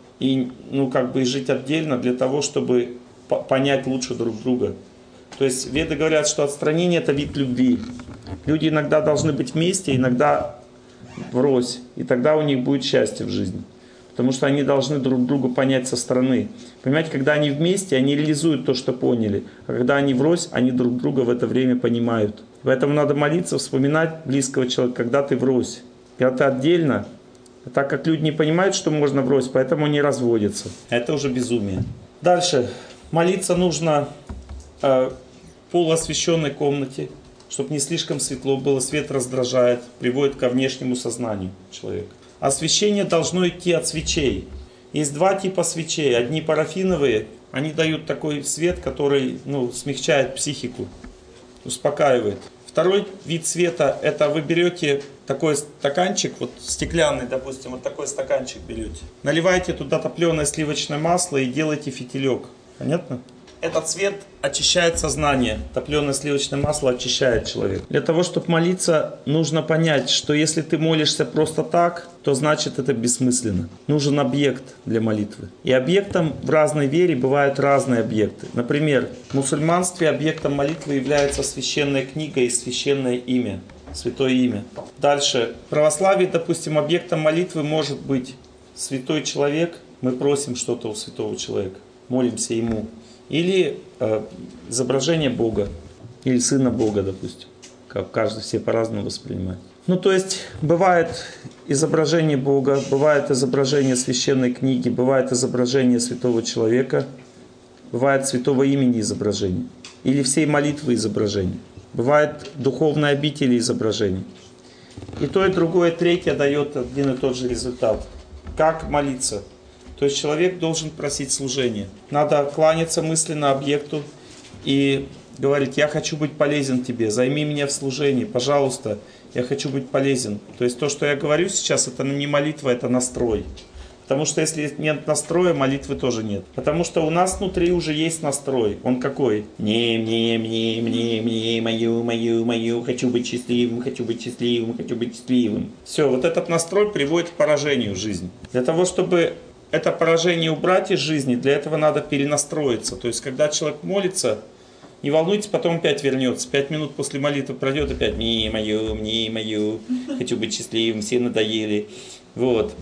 и, ну, как бы жить отдельно для того, чтобы понять лучше друг друга. То есть веды говорят, что отстранение — это вид любви. Люди иногда должны быть вместе, иногда врозь. И тогда у них будет счастье в жизни. Потому что они должны друг друга понять со стороны. Понимаете, когда они вместе, они реализуют то, что поняли. А когда они врозь, они друг друга в это время понимают. Поэтому надо молиться, вспоминать близкого человека, когда ты врозь. Когда ты отдельно, так как люди не понимают, что можно врозь, поэтому они разводятся. Это уже безумие. Дальше. Молиться нужно э, в полуосвещенной комнате, чтобы не слишком светло было. Свет раздражает, приводит ко внешнему сознанию человека. Освещение должно идти от свечей. Есть два типа свечей. Одни парафиновые, они дают такой свет, который ну, смягчает психику, успокаивает. Второй вид света, это вы берете такой стаканчик, вот стеклянный, допустим, вот такой стаканчик берете. Наливаете туда топленое сливочное масло и делаете фитилек. Понятно? Этот свет очищает сознание. Топленое сливочное масло очищает человека. Для того, чтобы молиться, нужно понять, что если ты молишься просто так, то значит это бессмысленно. Нужен объект для молитвы. И объектом в разной вере бывают разные объекты. Например, в мусульманстве объектом молитвы является священная книга и священное имя. Святое имя. Дальше. В православии, допустим, объектом молитвы может быть святой человек. Мы просим что-то у святого человека. Молимся ему. Или э, изображение Бога, или Сына Бога, допустим. Как каждый, все по-разному воспринимает. Ну, то есть, бывает изображение Бога, бывает изображение священной книги, бывает изображение святого человека, бывает святого имени изображение, или всей молитвы изображение. Бывает духовной обители изображение. И то, и другое, и третье дает один и тот же результат. Как молиться? То есть человек должен просить служения. Надо кланяться мысленно объекту и говорить: я хочу быть полезен тебе, займи меня в служении, пожалуйста, я хочу быть полезен. То есть то, что я говорю сейчас, это не молитва, это настрой. Потому что если нет настроя, молитвы тоже нет. Потому что у нас внутри уже есть настрой. Он какой? Мне, мне, мне, мне, мне, мою, мою, мою, хочу быть счастливым, хочу быть счастливым, хочу быть счастливым. Все, вот этот настрой приводит к поражению в жизни. Для того, чтобы это поражение убрать из жизни, для этого надо перенастроиться. То есть, когда человек молится, не волнуйтесь, потом опять вернется. Пять минут после молитвы пройдет, опять «мне мою, мне мою, хочу быть счастливым, все надоели». Вот.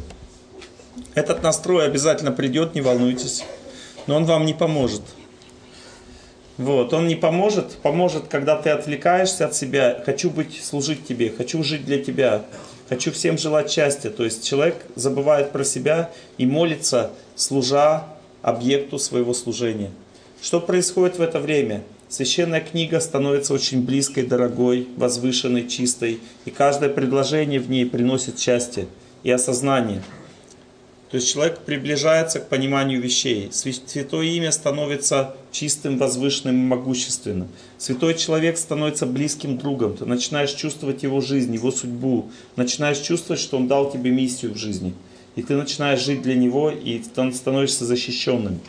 Этот настрой обязательно придет, не волнуйтесь. Но он вам не поможет. Вот. Он не поможет. Поможет, когда ты отвлекаешься от себя. Хочу быть, служить тебе, хочу жить для тебя. Хочу всем желать счастья. То есть человек забывает про себя и молится, служа объекту своего служения. Что происходит в это время? Священная книга становится очень близкой, дорогой, возвышенной, чистой. И каждое предложение в ней приносит счастье и осознание. То есть человек приближается к пониманию вещей. Святое имя становится чистым, возвышенным и могущественным. Святой человек становится близким другом. Ты начинаешь чувствовать его жизнь, его судьбу. Начинаешь чувствовать, что он дал тебе миссию в жизни. И ты начинаешь жить для него, и ты становишься защищенным.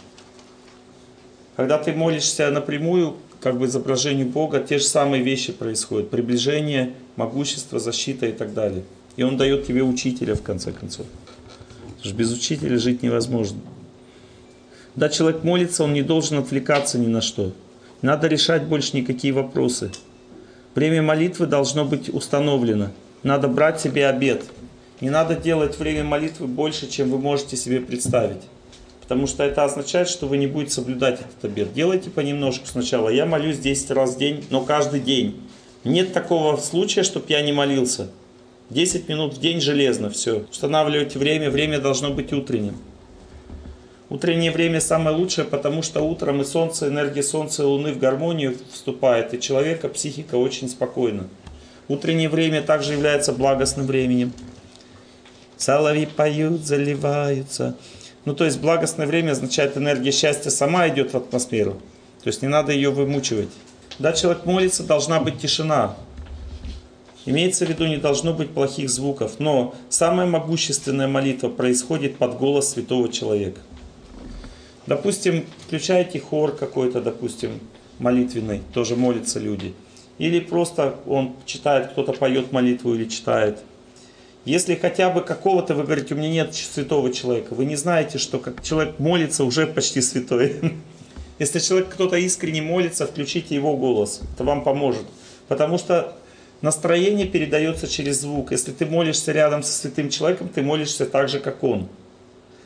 Когда ты молишься напрямую, как бы изображению Бога, те же самые вещи происходят. Приближение, могущество, защита и так далее. И он дает тебе учителя, в конце концов. Потому что без учителя жить невозможно. Когда человек молится, он не должен отвлекаться ни на что. Не надо решать больше никакие вопросы. Время молитвы должно быть установлено. Надо брать себе обет. Не надо делать время молитвы больше, чем вы можете себе представить. Потому что это означает, что вы не будете соблюдать этот обет. Делайте понемножку сначала. Я молюсь десять раз в день, но каждый день. Нет такого случая, чтобы я не молился. десять минут в день железно, все. Устанавливайте время, время должно быть утренним. Утреннее время самое лучшее, потому что утром и солнце, энергия солнца и луны в гармонию вступает, и человека, психика очень спокойна. Утреннее время также является благостным временем. Соловьи поют, заливаются. Ну, то есть благостное время означает, энергия счастья сама идет в атмосферу. То есть не надо ее вымучивать. Когда человек молится, должна быть тишина. Имеется в виду, не должно быть плохих звуков, но самая могущественная молитва происходит под голос святого человека. Допустим, включаете хор какой-то, допустим, молитвенный, тоже молятся люди. Или просто он читает, кто-то поет молитву или читает. Если хотя бы какого-то, вы говорите, у меня нет святого человека, вы не знаете, что как человек молится, уже почти святой. Если человек, кто-то искренне молится, включите его голос, это вам поможет. Потому что настроение передается через звук. Если ты молишься рядом со святым человеком, ты молишься так же, как он.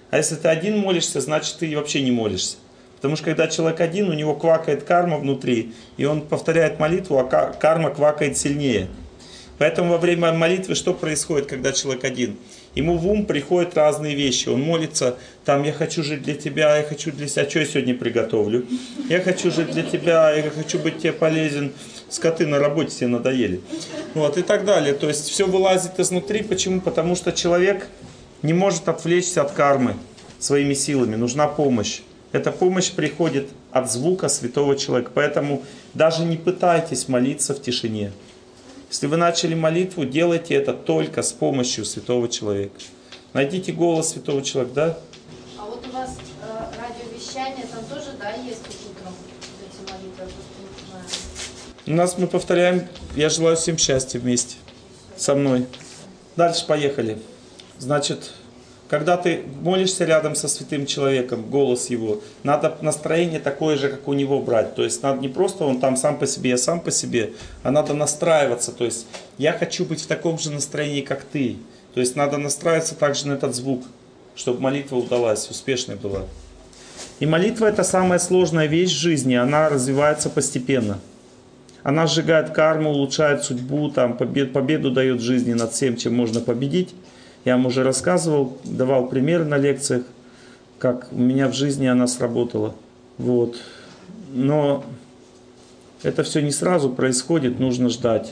А если ты один молишься, значит ты вообще не молишься. Потому что когда человек один, у него квакает карма внутри, и он повторяет молитву, а карма квакает сильнее. Поэтому во время молитвы что происходит, когда человек один? Ему в ум приходят разные вещи. Он молится, там, я хочу жить для тебя, я хочу для себя, что я сегодня приготовлю? Я хочу жить для тебя, я хочу быть тебе полезен. Скоты на работе тебе надоели. Вот, и так далее. То есть все вылазит изнутри. Почему? Потому что человек не может отвлечься от кармы своими силами. Нужна помощь. Эта помощь приходит от звука святого человека. Поэтому даже не пытайтесь молиться в тишине. Если вы начали молитву, делайте это только с помощью святого человека. Найдите голос святого человека, да? А вот у вас э, радиовещание, там тоже, да, есть утром эти молитвы, я просто не знаю. У нас мы повторяем, я желаю всем счастья вместе со мной. Дальше поехали. Значит, когда ты молишься рядом со святым человеком, голос его, надо настроение такое же, как у него брать. То есть надо не просто он там сам по себе, я сам по себе, а надо настраиваться. То есть я хочу быть в таком же настроении, как ты. То есть надо настраиваться также на этот звук, чтобы молитва удалась, успешной была. И молитва — это самая сложная вещь в жизни, она развивается постепенно. Она сжигает карму, улучшает судьбу, там, побед, победу дает в жизни над всем, чем можно победить. Я вам уже рассказывал, давал примеры на лекциях, как у меня в жизни она сработала. Вот. Но это все не сразу происходит, нужно ждать.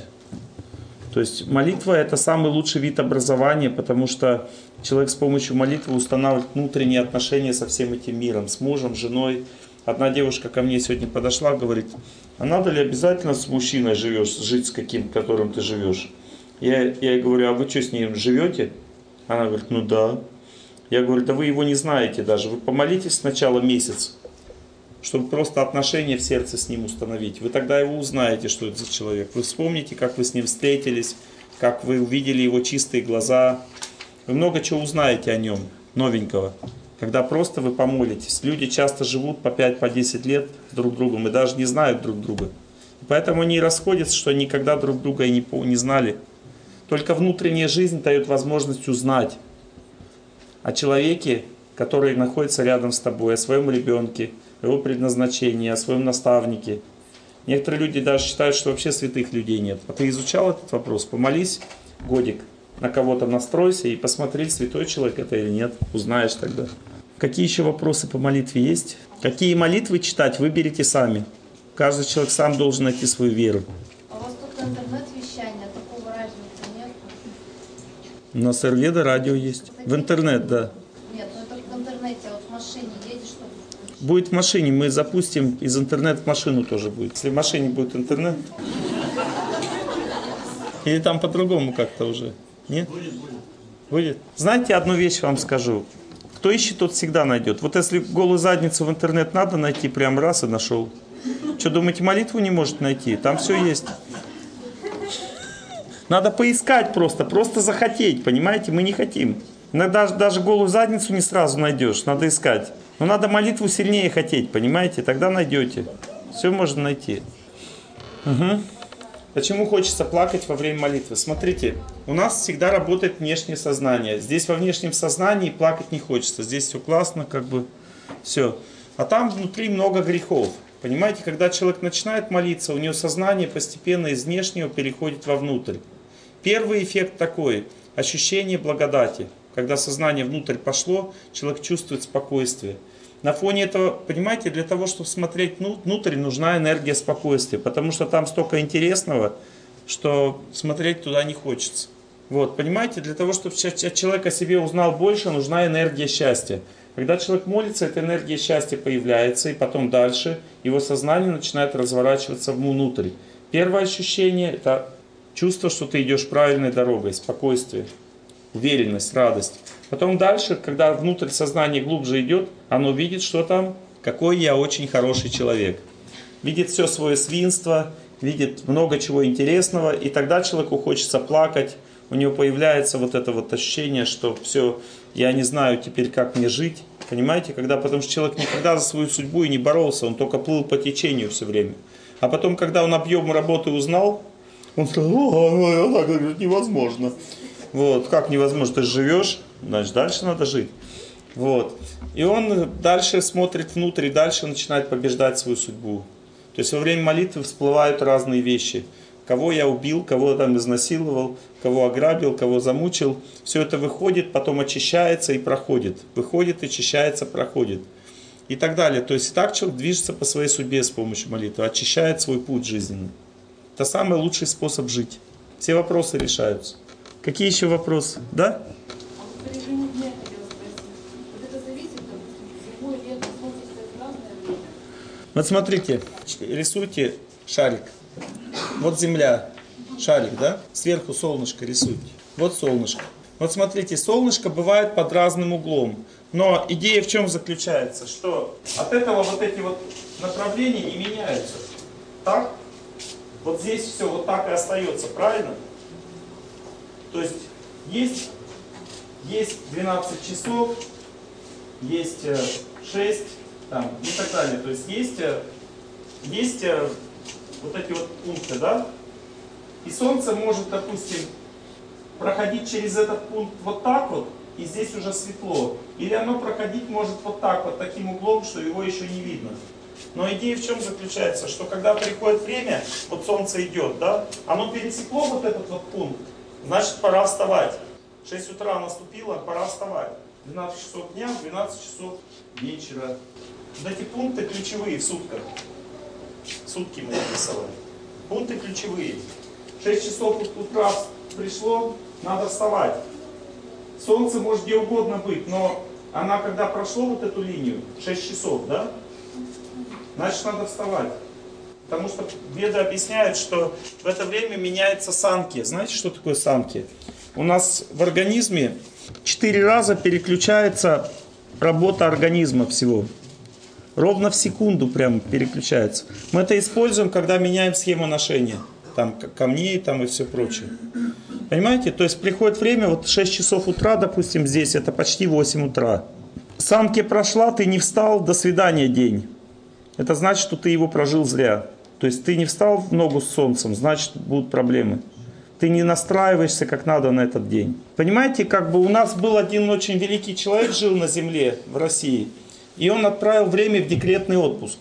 То есть молитва — это самый лучший вид образования, потому что человек с помощью молитвы устанавливает внутренние отношения со всем этим миром, с мужем, женой. Одна девушка ко мне сегодня подошла, говорит: а надо ли обязательно с мужчиной живешь, жить с каким, которым ты живешь? Я, я ей говорю: а вы что, с ним живете? Она говорит: ну да. Я говорю: да вы его не знаете даже. Вы помолитесь сначала месяц, чтобы просто отношения в сердце с ним установить. Вы тогда его узнаете, что это за человек. Вы вспомните, как вы с ним встретились, как вы увидели его чистые глаза. Вы много чего узнаете о нем, новенького. Когда просто вы помолитесь. Люди часто живут по пять-десять лет друг с другом и даже не знают друг друга. И поэтому они и расходятся, что никогда друг друга и не, не знали. Только внутренняя жизнь дает возможность узнать о человеке, который находится рядом с тобой, о своем ребенке, о его предназначении, о своем наставнике. Некоторые люди даже считают, что вообще святых людей нет. А ты изучал этот вопрос? Помолись годик, на кого-то настройся и посмотри, святой человек это или нет. Узнаешь тогда. Какие еще вопросы по молитве есть? Какие молитвы читать, выберите сами. Каждый человек сам должен найти свою веру. А у вас тут интернет-вещание, такого разницы нет? У нас Р-Веда радио есть. В интернет, да. Нет, ну это в интернете, а вот в машине едешь, чтобы... Будет в машине, мы запустим из интернета в машину тоже будет. Если в машине будет интернет. Или там по-другому как-то уже? Нет? Будет, будет. Будет? Знаете, одну вещь вам скажу. Кто ищет, тот всегда найдет. Вот если голую задницу в интернет надо найти, прям раз и нашел. Что, думаете, молитву не может найти? Там все есть. Надо поискать просто, просто захотеть, понимаете? Мы не хотим. Иногда даже голую задницу не сразу найдешь, надо искать. Но надо молитву сильнее хотеть, понимаете? Тогда найдете. Все можно найти. Угу. Почему хочется плакать во время молитвы? Смотрите, у нас всегда работает внешнее сознание. Здесь во внешнем сознании плакать не хочется. Здесь все классно, как бы все. А там внутри много грехов. Понимаете, когда человек начинает молиться, у него сознание постепенно из внешнего переходит вовнутрь. Первый эффект такой – ощущение благодати. Когда сознание внутрь пошло, человек чувствует спокойствие. На фоне этого, понимаете, для того, чтобы смотреть внутрь, нужна энергия спокойствия. Потому что там столько интересного, что смотреть туда не хочется. Вот, понимаете, для того, чтобы человек о себе узнал больше, нужна энергия счастья. Когда человек молится, эта энергия счастья появляется, и потом дальше его сознание начинает разворачиваться внутрь. Первое ощущение – это чувство, что ты идешь правильной дорогой, спокойствие, уверенность, радость. Потом дальше, когда внутрь сознание глубже идет, оно видит, что там, какой я очень хороший человек. Видит все свое свинство, видит много чего интересного, и тогда человеку хочется плакать, у него появляется вот это вот ощущение, что все, я не знаю теперь, как мне жить. Понимаете, когда, потому что человек никогда за свою судьбу и не боролся, он только плыл по течению все время. А потом, когда он объем работы узнал, он сказал: о, так невозможно. Вот, как невозможно, ты живешь, значит, дальше надо жить. Вот. И он дальше смотрит внутрь и дальше начинает побеждать свою судьбу. То есть во время молитвы всплывают разные вещи. Кого я убил, кого там изнасиловал, кого ограбил, кого замучил. Все это выходит, потом очищается и проходит. Выходит, очищается, проходит. И так далее. То есть так человек движется по своей судьбе с помощью молитвы, очищает свой путь жизненный. Это самый лучший способ жить. Все вопросы решаются. Какие еще вопросы? Да? А вот по режиму дня хотела спросить. Вот это зависит, допустим, зимой, летом, солнце стоит в разное время? Вот смотрите, рисуйте шарик. Вот земля, шарик, да? Сверху солнышко рисуйте. Вот солнышко. Вот смотрите, солнышко бывает под разным углом. Но идея в чем заключается? Что от этого вот эти вот направления не меняются. Так? Вот здесь все вот так и остается, правильно? То есть есть, есть двенадцать часов, есть шесть там, и так далее. То есть есть, есть вот эти вот пункты, да? И Солнце может, допустим, проходить через этот пункт вот так вот, и здесь уже светло. Или оно проходить может вот так вот, таким углом, что его еще не видно. Но идея в чем заключается? Что когда приходит время, вот Солнце идет, да? Оно пересекло вот этот вот пункт, значит пора вставать. шесть утра наступило, пора вставать. двенадцать часов дня, двенадцать часов вечера. Вот эти пункты ключевые в сутках. Сутки мы нарисовали. Пункты ключевые. шесть часов утра пришло, надо вставать. Солнце может где угодно быть, но она когда прошло вот эту линию, шесть часов, да? Значит надо вставать. Потому что Веды объясняют, что в это время меняется санки. Знаете, что такое санки? У нас в организме четыре раза переключается работа организма всего. Ровно в секунду прям переключается. Мы это используем, когда меняем схему ношения. Там камней там и все прочее. Понимаете? То есть приходит время, вот шесть часов утра, допустим, здесь, это почти восемь утра. Санки прошла, ты не встал, до свидания день. Это значит, что ты его прожил зря. То есть ты не встал в ногу с солнцем, значит будут проблемы. Ты не настраиваешься как надо на этот день. Понимаете, как бы у нас был один очень великий человек, жил на земле в России. И он отправил время в декретный отпуск.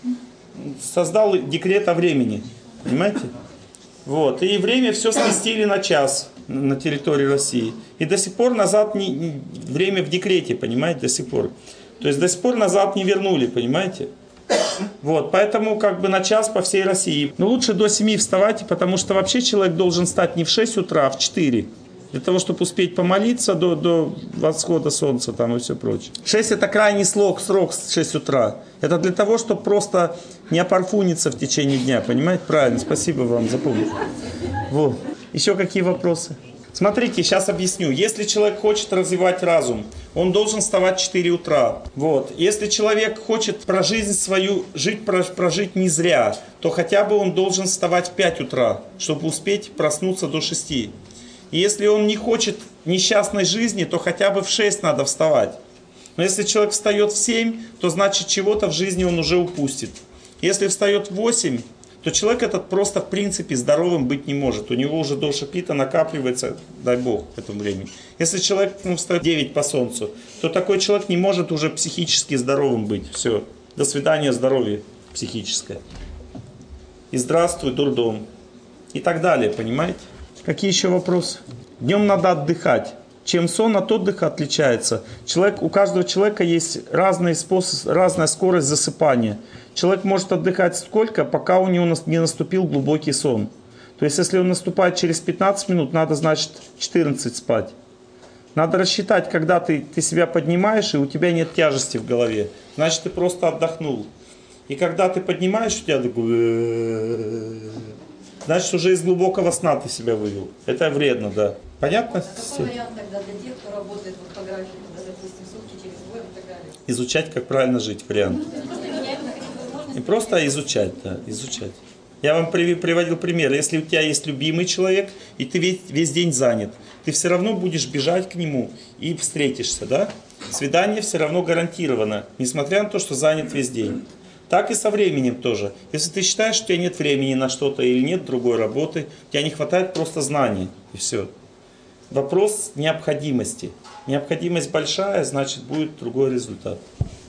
Создал декрет о времени. Понимаете? Вот. И время все сместили на час на территории России. И до сих пор назад не, не, время в декрете, понимаете, до сих пор. То есть до сих пор назад не вернули, понимаете? Вот, поэтому как бы на час по всей России. Но лучше до семи вставайте, потому что вообще человек должен встать не в шесть утра, а в четыре. Для того, чтобы успеть помолиться до, до восхода солнца там и все прочее. шесть это крайний срок, срок шесть утра. Это для того, чтобы просто не опорфуниться в течение дня. Понимаете? Правильно, спасибо вам за помощь. Вот. Еще какие вопросы? Смотрите, сейчас объясню. Если человек хочет развивать разум, он должен вставать в четыре утра. Вот. Если человек хочет про жизнь свою жить, прожить не зря, то хотя бы он должен вставать в пять утра, чтобы успеть проснуться до шести. И если он не хочет несчастной жизни, то хотя бы в шесть надо вставать. Но если человек встает в семь, то значит чего-то в жизни он уже упустит. Если встает в восемь, то человек этот просто в принципе здоровым быть не может. У него уже доша пита накапливается, дай бог, к этому времени. Если человек ну, встает в девять по солнцу, то такой человек не может уже психически здоровым быть. Все, до свидания, здоровье психическое. И здравствуй, дурдом. И так далее, понимаете? Какие еще вопросы? Днем надо отдыхать. Чем сон от отдыха отличается? Человек, у каждого человека есть разный способ, разная скорость засыпания. Человек может отдыхать сколько, пока у него не наступил глубокий сон. То есть, если он наступает через пятнадцать минут, надо, значит, четырнадцать спать. Надо рассчитать, когда ты, ты себя поднимаешь, и у тебя нет тяжести в голове. Значит, ты просто отдохнул. И когда ты поднимаешь, у тебя такой... Значит, уже из глубокого сна ты себя вывел. Это вредно, да. Понятно? Какой вариант тогда для тех, кто работает в орфографии, когда, допустим, сутки через двое и так далее? Изучать, как правильно жить, вариант. И просто изучать, да, изучать. Я вам приводил пример. Если у тебя есть любимый человек, и ты весь, весь день занят, ты все равно будешь бежать к нему и встретишься, да? Свидание все равно гарантировано, несмотря на то, что занят весь день. Так и со временем тоже. Если ты считаешь, что у тебя нет времени на что-то или нет другой работы, у тебя не хватает просто знаний, и все. Вопрос необходимости. Необходимость большая, значит будет другой результат.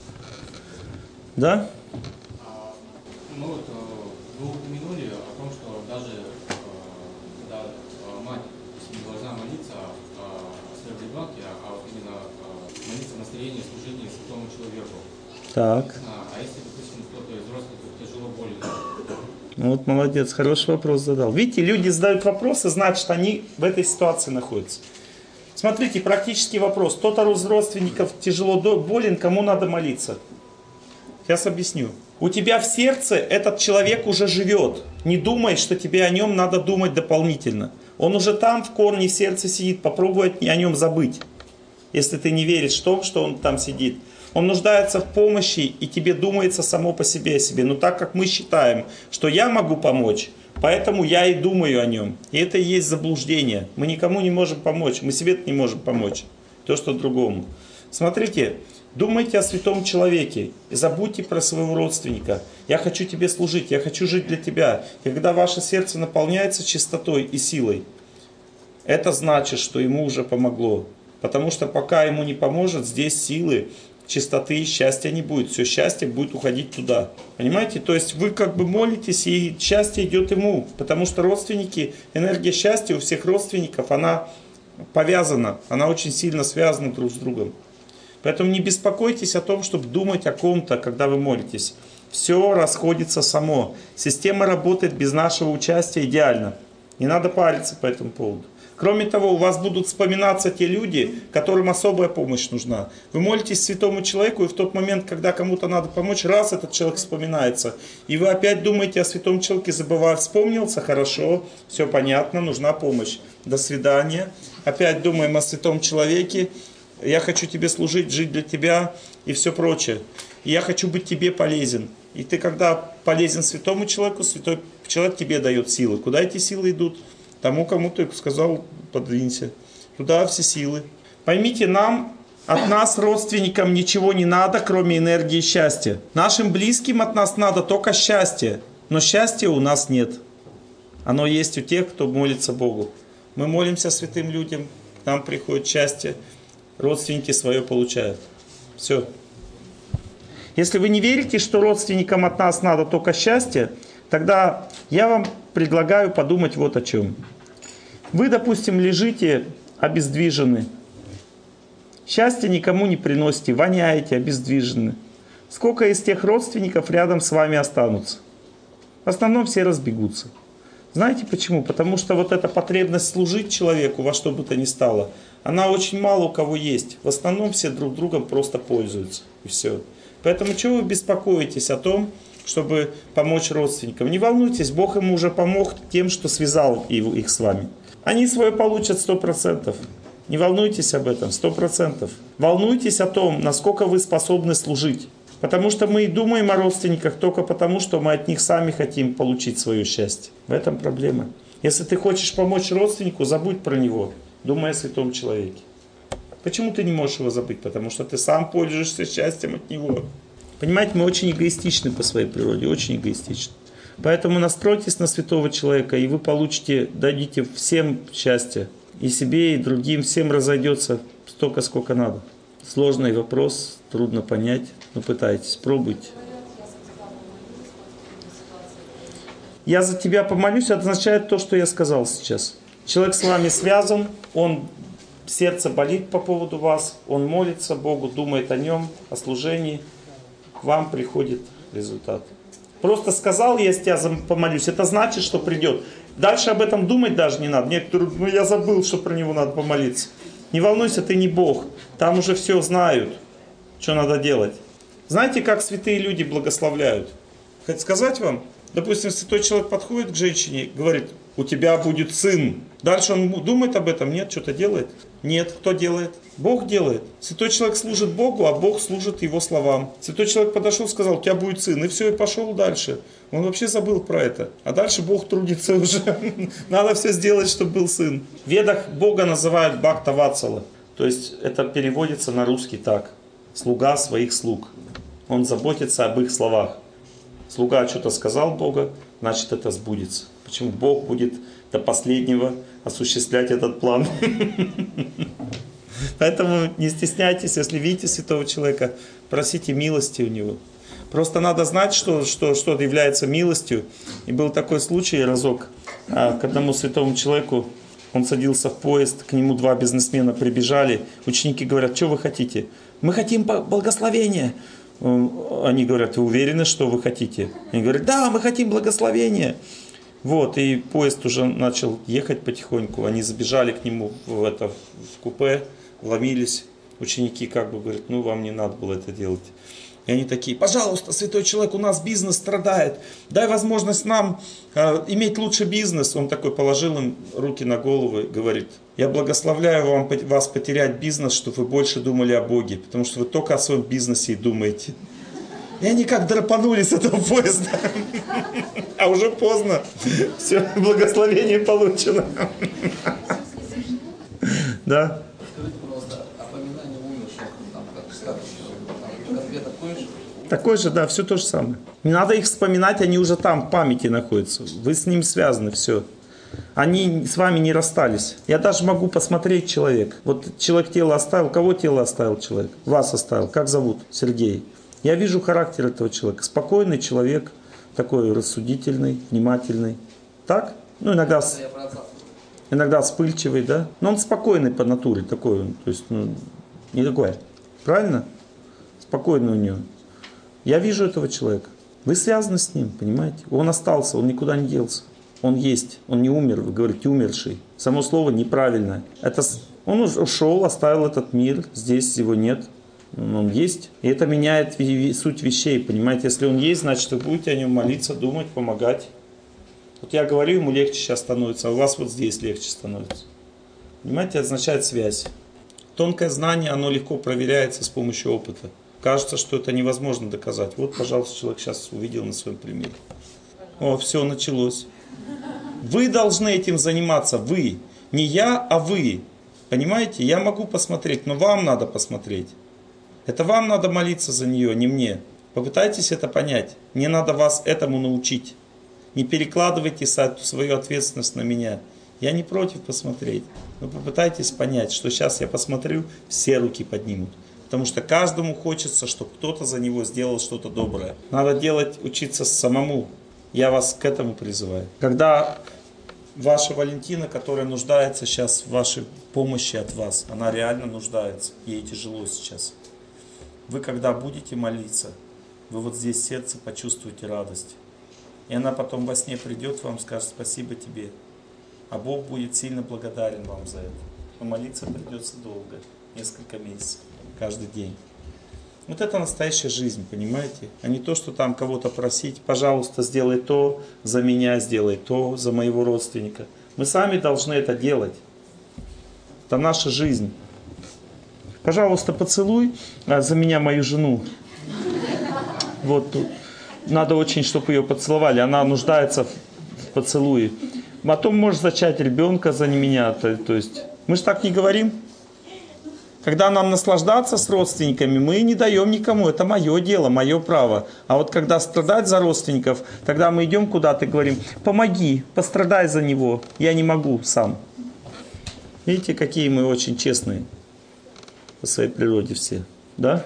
Да? А, ну вот э, вы упомянули о том, что даже э, когда э, мать не должна молиться о, о своем ребенке, а вот именно э, молиться в настроении служения святому человеку. Так. А, а если, допустим, кто-то из родственников тяжело болен? Ну вот молодец, хороший вопрос задал. Видите, люди задают вопросы, значит они в этой ситуации находятся. Смотрите, практический вопрос. Кто-то из родственников тяжело болен, кому надо молиться? Сейчас объясню. У тебя в сердце этот человек уже живет. Не думай, что тебе о нем надо думать дополнительно. Он уже там в корне сердца сидит. Попробуй о нем забыть. Если ты не веришь в то, что он там сидит. Он нуждается в помощи, и тебе думается само по себе о себе. Но так как мы считаем, что я могу помочь, поэтому я и думаю о нем. И это и есть заблуждение. Мы никому не можем помочь. Мы себе не можем помочь. То, что другому. Смотрите, думайте о святом человеке. И забудьте про своего родственника. Я хочу тебе служить. Я хочу жить для тебя. И когда ваше сердце наполняется чистотой и силой, это значит, что ему уже помогло. Потому что пока ему не поможет, здесь силы, чистоты и счастья не будет. Все счастье будет уходить туда. Понимаете? То есть вы как бы молитесь, и счастье идет ему. Потому что родственники, энергия счастья у всех родственников, она повязана. Она очень сильно связана друг с другом. Поэтому не беспокойтесь о том, чтобы думать о ком-то, когда вы молитесь. Все расходится само. Система работает без нашего участия идеально. Не надо париться по этому поводу. Кроме того, у вас будут вспоминаться те люди, которым особая помощь нужна. Вы молитесь святому человеку, и в тот момент, когда кому-то надо помочь, раз этот человек вспоминается. И вы опять думаете о святом человеке, забывая, вспомнился, хорошо, все понятно, нужна помощь. До свидания. Опять думаем о святом человеке. Я хочу тебе служить, жить для тебя и все прочее. И я хочу быть тебе полезен. И ты, когда полезен святому человеку, святой человек тебе дает силы. Куда эти силы идут? Тому, кому ты сказал, подвинься. Туда все силы. Поймите, нам, от нас, родственникам, ничего не надо, кроме энергии счастья. Нашим близким от нас надо только счастье. Но счастья у нас нет. Оно есть у тех, кто молится Богу. Мы молимся святым людям, к нам приходит счастье. Родственники свое получают. Все. Если вы не верите, что родственникам от нас надо только счастье, тогда я вам предлагаю подумать вот о чем. Вы, допустим, лежите обездвижены. Счастье никому не приносите, воняете, обездвижены. Сколько из тех родственников рядом с вами останутся? В основном все разбегутся. Знаете почему? Потому что вот эта потребность служить человеку во что бы то ни стало, она очень мало у кого есть. В основном все друг другом просто пользуются. И все. Поэтому чего вы беспокоитесь о том, чтобы помочь родственникам? Не волнуйтесь, Бог ему уже помог тем, что связал их с вами. Они свое получат сто процентов. Не волнуйтесь об этом, сто процентов. Волнуйтесь о том, насколько вы способны служить. Потому что мы и думаем о родственниках только потому, что мы от них сами хотим получить свое счастье. В этом проблема. Если ты хочешь помочь родственнику, забудь про него, думай о святом человеке. Почему ты не можешь его забыть? Потому что ты сам пользуешься счастьем от него. Понимаете, мы очень эгоистичны по своей природе, очень эгоистичны. Поэтому настройтесь на святого человека, и вы получите, дадите всем счастье. И себе, и другим, всем разойдется столько, сколько надо. Сложный вопрос, трудно понять, но пытайтесь, пробуйте. Я за тебя помолюсь, это означает то, что я сказал сейчас. Человек с вами связан, он, сердце болит по поводу вас, он молится Богу, думает о нем, о служении. К вам приходит результат. Просто сказал, я за тебя помолюсь, это значит, что придет. Дальше об этом думать даже не надо. Некоторые, ну я забыл, что про него надо помолиться. Не волнуйся, ты не Бог. Там уже все знают, что надо делать. Знаете, как святые люди благословляют? Хоть сказать вам? Допустим, святой человек подходит к женщине, говорит, у тебя будет сын. Дальше он думает об этом? Нет, что-то делает? Нет, кто делает? Бог делает. Святой человек служит Богу, а Бог служит его словам. Святой человек подошел, сказал, у тебя будет сын. И все, и пошел дальше. Он вообще забыл про это. А дальше Бог трудится уже. Надо все сделать, чтобы был сын. В Ведах Бога называют Бхакта Ватсала. То есть это переводится на русский так. Слуга своих слуг. Он заботится об их словах. Слуга что-то сказал Бога, значит это сбудется. Почему? Бог будет до последнего осуществлять этот план. Поэтому не стесняйтесь, если видите святого человека, просите милости у него. Просто надо знать, что, что, что является милостью. И был такой случай разок, к одному святому человеку, он садился в поезд, к нему два бизнесмена прибежали. Ученики говорят: что вы хотите? Мы хотим благословения. Они говорят: вы уверены, что вы хотите? Они говорят: да, мы хотим благословения. Вот, и поезд уже начал ехать потихоньку. Они забежали к нему в, это, в купе, вломились. Ученики как бы говорят: ну, вам не надо было это делать. И они такие: пожалуйста, святой человек, у нас бизнес страдает. Дай возможность нам э, иметь лучший бизнес. Он такой положил им руки на голову и говорит: я благословляю вам, вас потерять бизнес, чтобы вы больше думали о Боге. Потому что вы только о своем бизнесе и думаете. И они как драпанули с этого поезда. А уже поздно. Все, благословение получено. Да. Скажите, пожалуйста, опоминание умерших, там, как статус, там, ответ такой же? Такой же, да, все то же самое. Не надо их вспоминать, они уже там, в памяти находятся. Вы с ним связаны, все. Они с вами не расстались. Я даже могу посмотреть человек. Вот человек тело оставил. Кого тело оставил человек? Вас оставил. Как зовут? Сергей. Я вижу характер этого человека. Спокойный человек, такой рассудительный, внимательный. Так? Ну, иногда, иногда вспыльчивый, да? Но он спокойный по натуре, такой. То есть, ну, не такой. Правильно? Спокойный у него. Я вижу этого человека. Вы связаны с ним, понимаете? Он остался, он никуда не делся. Он есть, он не умер, вы говорите, умерший. Само слово неправильное. Это, он ушел, оставил этот мир, здесь его нет. Он есть. И это меняет суть вещей, понимаете? Если он есть, значит, вы будете о нем молиться, думать, помогать. Вот я говорю, ему легче сейчас становится, а у вас вот здесь легче становится. Понимаете, это означает связь. Тонкое знание, оно легко проверяется с помощью опыта. Кажется, что это невозможно доказать. Вот, пожалуйста, человек сейчас увидел на своем примере. О, все началось. Вы должны этим заниматься, вы. Не я, а вы. Понимаете? Я могу посмотреть, но вам надо посмотреть. Это вам надо молиться за нее, не мне. Попытайтесь это понять. Мне надо вас этому научить. Не перекладывайте свою ответственность на меня. Я не против посмотреть. Но попытайтесь понять, что сейчас я посмотрю, все руки поднимут. Потому что каждому хочется, чтобы кто-то за него сделал что-то доброе. Надо делать, учиться самому. Я вас к этому призываю. Когда ваша Валентина, которая нуждается сейчас в вашей помощи от вас, она реально нуждается, ей тяжело сейчас. Вы когда будете молиться, вы вот здесь в сердце почувствуете радость. И она потом во сне придет, вам скажет: спасибо тебе. А Бог будет сильно благодарен вам за это. Но молиться придется долго, несколько месяцев, каждый день. Вот это настоящая жизнь, понимаете? А не то, что там кого-то просить: пожалуйста, сделай то, за меня сделай то, за моего родственника. Мы сами должны это делать. Это наша жизнь. Пожалуйста, поцелуй за меня мою жену. Вот тут. Надо очень, чтобы ее поцеловали. Она нуждается в поцелуе. Потом можешь зачать ребенка за меня. То, то есть, мы же так не говорим. Когда нам наслаждаться с родственниками, мы не даем никому. Это мое дело, мое право. А вот когда страдать за родственников, тогда мы идем куда-то и говорим: помоги, пострадай за него. Я не могу сам. Видите, какие мы очень честные по своей природе все. Да?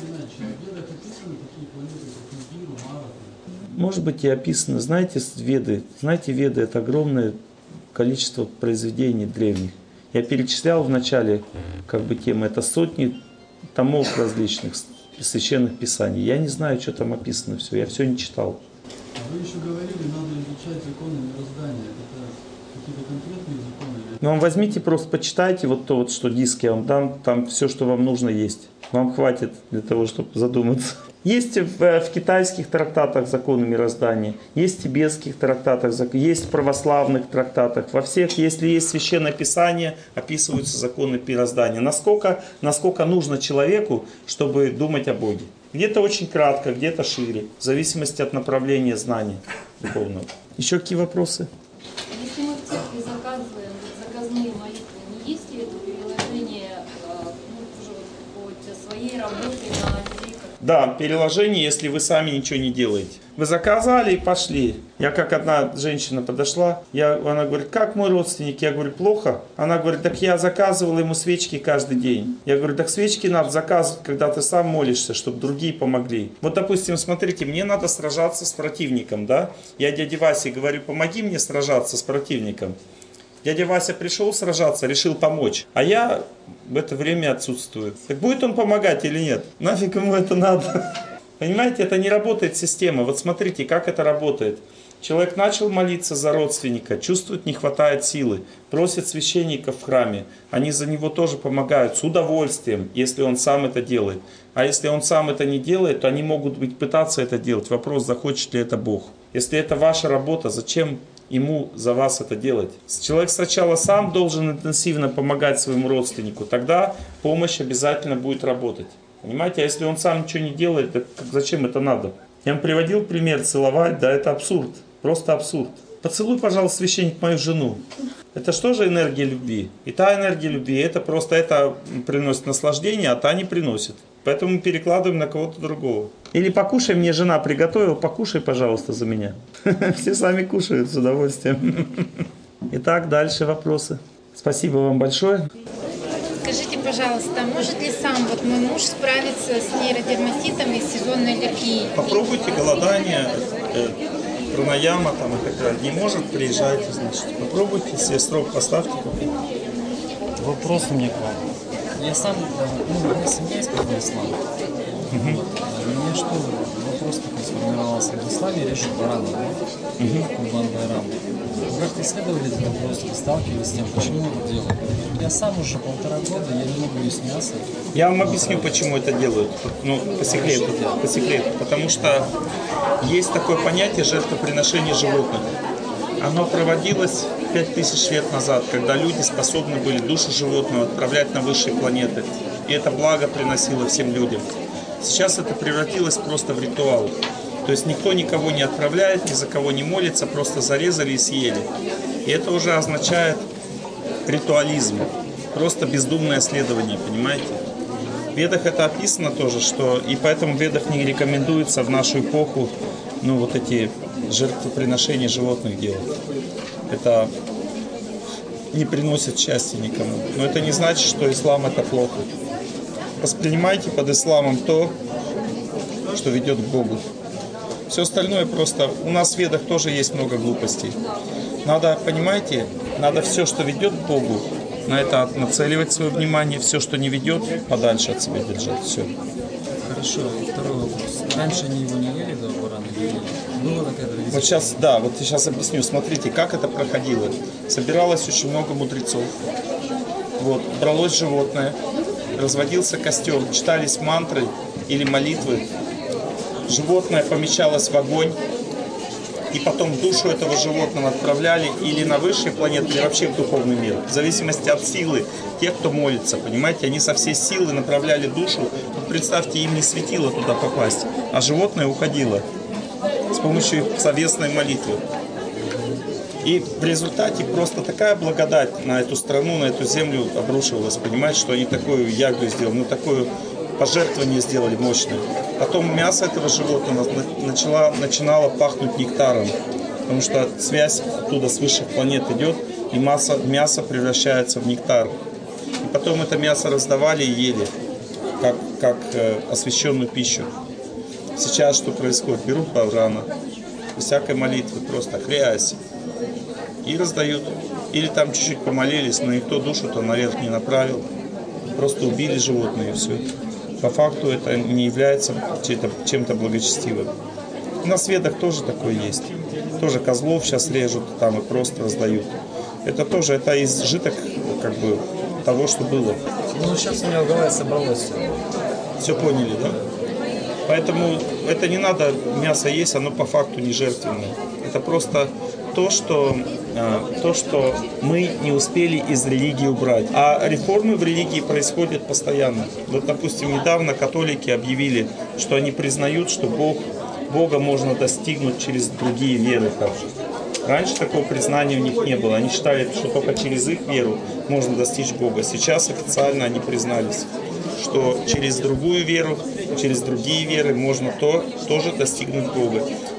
Может быть, и описано. Знаете, Веды, знаете, Веды — это огромное количество произведений древних. Я перечислял в начале как бы темы. Это сотни томов различных священных писаний. Я не знаю, что там описано все. Я все не читал. А вы еще говорили, надо изучать законы мироздания. Это какие-то конкретные законы? Ну, вам возьмите, просто почитайте вот то, вот, что диск я вам дам. Там все, что вам нужно, есть. Вам хватит для того, чтобы задуматься. Есть в, в китайских трактатах законы мироздания, есть в тибетских трактатах, есть в православных трактатах. Во всех, если есть священное писание, описываются законы мироздания. Насколько, насколько нужно человеку, чтобы думать о Боге. Где-то очень кратко, где-то шире, в зависимости от направления знания духовного. Еще какие вопросы? Если мы в церкви заказываем заказные молитвы, не есть ли это переложение ну, уже вот, по своей работе на людей? Да, переложение, если вы сами ничего не делаете. Вы заказали и пошли. Я как одна женщина подошла, я, она говорит, как мой родственник? Я говорю, плохо. Она говорит, так я заказывала ему свечки каждый день. Я говорю, так свечки надо заказывать, когда ты сам молишься, чтобы другие помогли. Вот, допустим, смотрите, мне надо сражаться с противником, да? Я дяде Васе говорю, помоги мне сражаться с противником. Дядя Вася пришел сражаться, решил помочь, а я в это время отсутствую. Так будет он помогать или нет? Нафиг ему это надо? Понимаете, это не работает система. Вот смотрите, как это работает. Человек начал молиться за родственника, чувствует, не хватает силы, просит священников в храме. Они за него тоже помогают с удовольствием, если он сам это делает. А если он сам это не делает, то они могут быть пытаться это делать. Вопрос, захочет ли это Бог. Если это ваша работа, зачем ему за вас это делать? Человек сначала сам должен интенсивно помогать своему родственнику, тогда помощь обязательно будет работать. Понимаете, а если он сам ничего не делает, так зачем это надо? Я вам приводил пример целовать, да, это абсурд, просто абсурд. Поцелуй, пожалуйста, священник, мою жену. Это что же энергия любви? И та энергия любви, это просто это приносит наслаждение, а та не приносит. Поэтому мы перекладываем на кого-то другого. Или покушай, мне жена приготовила, покушай, пожалуйста, за меня. Все сами кушают с удовольствием. Итак, дальше вопросы. Спасибо вам большое. Скажите, пожалуйста, может ли сам вот мой муж справиться с нейродерматитом и сезонной аллергией? Попробуйте голодание, э, пранаяма там и так далее. Не может, приезжайте, значит. Попробуйте, себе срок поставьте. Вопрос у меня к вам. Я сам, ну, у меня семья из ислама. Угу. Мне что, вопрос такой сформировался. В исламе режут барана, да? Угу. Курбан Байрам. Вы как-то исследовали этот вопрос, сталкивались с тем, почему это делают? Я сам уже полтора года, я не могу есть мясо. Я вам объясню, почему это делают. Ну, по секрету, по секрету. Потому что есть такое понятие жертвоприношения животных. Оно проводилось пять тысяч лет назад, когда люди способны были душу животного отправлять на высшие планеты. И это благо приносило всем людям. Сейчас это превратилось просто в ритуал. То есть никто никого не отправляет, ни за кого не молится, просто зарезали и съели. И это уже означает ритуализм, просто бездумное следование, понимаете? В Ведах это описано тоже, что и поэтому в Ведах не рекомендуется в нашу эпоху, ну, вот эти жертвоприношения животных делать. Это не приносит счастья никому. Но это не значит, что ислам это плохо. Воспринимайте под исламом то, что ведет к Богу. Все остальное просто... У нас в Ведах тоже есть много глупостей. Надо, понимаете, надо все, что ведет к Богу, на это нацеливать свое внимание. Все, что не ведет, подальше от себя держать. Все. Хорошо, и второй вопрос. Раньше они его не ели, да, барана, не ели? Было такая традиция? Вот сейчас, да, вот я сейчас объясню. Смотрите, как это проходило. Собиралось очень много мудрецов. Вот, бралось животное, разводился костер, читались мантры или молитвы. Животное помещалось в огонь, и потом душу этого животного отправляли или на высшие планеты, или вообще в духовный мир. В зависимости от силы тех, кто молится, понимаете, они со всей силы направляли душу. Вот представьте, им не светило туда попасть, а животное уходило с помощью совестной молитвы. И в результате просто такая благодать на эту страну, на эту землю обрушивалась, понимаете, что они такую ягу сделали, ну такую пожертвование сделали мощное. Потом мясо этого животного начало, начинало пахнуть нектаром, потому что связь оттуда с высших планет идет, и масса, мясо превращается в нектар. И потом это мясо раздавали и ели, как, как э, освященную пищу. Сейчас что происходит? Берут барана, без всякой молитвы, просто хрясь, и раздают. Или там чуть-чуть помолились, но никто душу-то наверх не направил. Просто убили животное и все. По факту это не является чем-то благочестивым. У нас в Ведах тоже такое есть. Тоже козлов сейчас режут там и просто раздают. Это тоже, это изжиток как бы того, что было. Ну, сейчас у меня в голове собралось. Все поняли, да? Поэтому это не надо мясо есть, оно по факту не жертвенное. Это просто то, что, то, что мы не успели из религии убрать. А реформы в религии происходят постоянно. Вот, допустим, недавно католики объявили, что они признают, что Бог, Бога можно достигнуть через другие веры. Раньше такого признания у них не было. Они считали, что только через их веру можно достичь Бога. Сейчас официально они признались, что через другую веру, через другие веры можно то, тоже достигнуть Бога.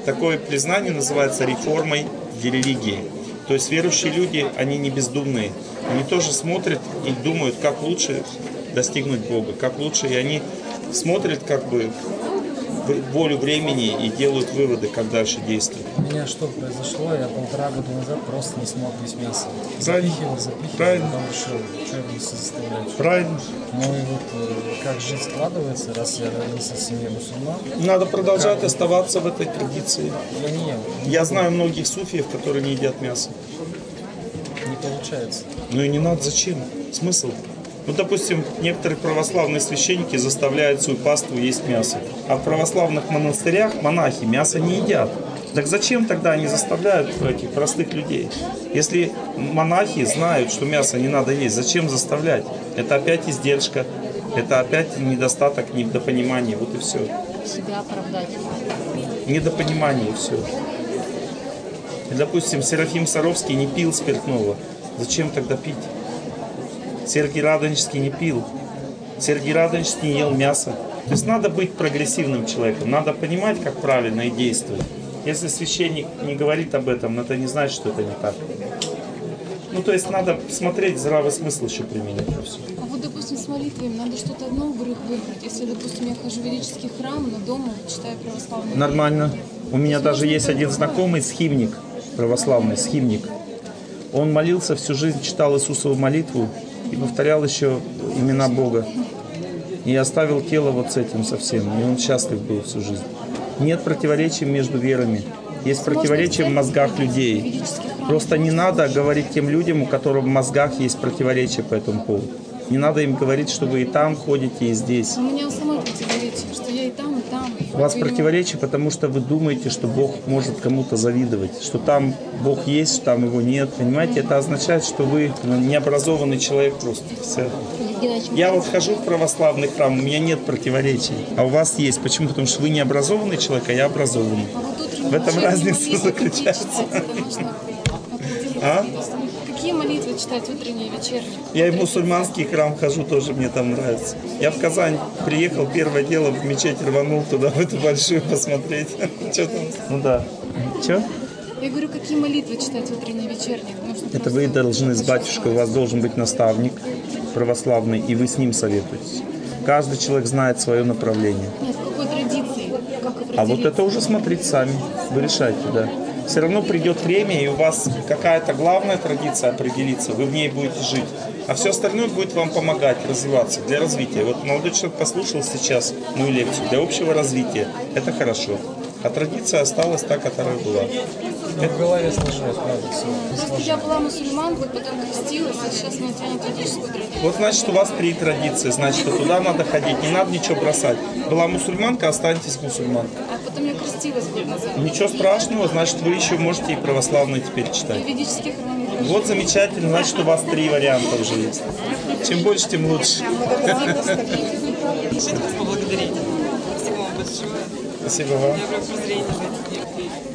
Такое признание называется реформой религии. То есть верующие люди, они не бездумные. Они тоже смотрят и думают, как лучше достигнуть Бога, как лучше. И они смотрят как бы волю времени и делают выводы, как дальше действовать. У меня что произошло? Я полтора года назад просто не смог есть мясо. Правильно. Запихивал, запихивал, Правильно. потом решил, что я буду составлять. Правильно. Ну и вот э, как жизнь складывается, раз я родился в семье мусульман, Надо продолжать оставаться в этой традиции. я не ем, Я знаю многих суфиев, которые не едят мясо. не получается. Ну и не надо, зачем? Смысл? Ну, допустим, некоторые православные священники заставляют свою паству есть мясо. А в православных монастырях монахи мясо не едят. Так зачем тогда они заставляют этих простых людей? Если монахи знают, что мясо не надо есть, зачем заставлять? Это опять издержка, это опять недостаток, недопонимание, вот и все. Себя оправдать. Недопонимание, и все. И, допустим, Серафим Саровский не пил спиртного. Зачем тогда пить? Сергий Радонежский не пил. Сергий Радонежский не ел мясо. То есть надо быть прогрессивным человеком, надо понимать, как правильно и действовать. Если священник не говорит об этом, это не значит, что это не так. Ну, то есть надо смотреть, здравый смысл еще применить. А вот, допустим, с молитвами надо что-то одно выбрать. Если, допустим, я хожу в ведический храм, но дома читаю православную. Нормально. У меня даже есть один знакомый, схимник, православный схимник. Он молился всю жизнь, читал Иисусову молитву и повторял еще имена Бога. И оставил тело вот с этим совсем. И он счастлив был всю жизнь. Нет противоречий между верами. Есть противоречия в мозгах людей. Просто не надо говорить тем людям, у которых в мозгах есть противоречия по этому поводу. Не надо им говорить, что вы и там ходите, и здесь. У меня у самой противоречие, что я и там, и там. И У вас вы не противоречие, потому что вы думаете, что Бог может кому-то завидовать, что там Бог есть, там его нет. Понимаете, это означает, что вы необразованный человек просто. Все. Я вот хожу в православный храм, у меня нет противоречий, а у вас есть. Почему? Потому что вы не образованный человек, а я образованный. А вот утренние В этом вечерние разница молитвы заключается. какие читать? Это нужно определиться. А? Какие молитвы читать утренние и вечерние? Я и в мусульманский храм хожу, тоже мне там нравится. Я в Казань приехал, первое дело в мечеть рванул туда, в эту большую посмотреть. Что там? Ну да. Че? Я говорю, какие молитвы читать утренние и вечерние? Потому что Это просто вы должны с очень батюшкой, у вас должен быть наставник православный, и вы с ним советуетесь. Каждый человек знает свое направление. Нет, в какой традиции? Как А вот это уже смотрите сами, вы решайте, да. Все равно придет время, и у вас какая-то главная традиция определится, вы в ней будете жить. А все остальное будет вам помогать развиваться, для развития. Вот молодой человек послушал сейчас мою лекцию, для общего развития. Это хорошо. А традиция осталась та, которая была. Это в голове сложилось, правда, все. Просто я была мусульманкой, потом крестилась, а сейчас мы тянем ведическую традицию. Вот значит, у вас три традиции, значит, что туда надо ходить, не надо ничего бросать. Была мусульманка, останьтесь мусульманкой. А потом я крестилась год назад. Ничего страшного, значит, вы еще можете и православные теперь читать. И ведический храм. Вот замечательно, значит, у вас три варианта уже есть. Чем больше, тем лучше. Поблагодарить. Спасибо вам большое. Спасибо вам. Я прям прозрение.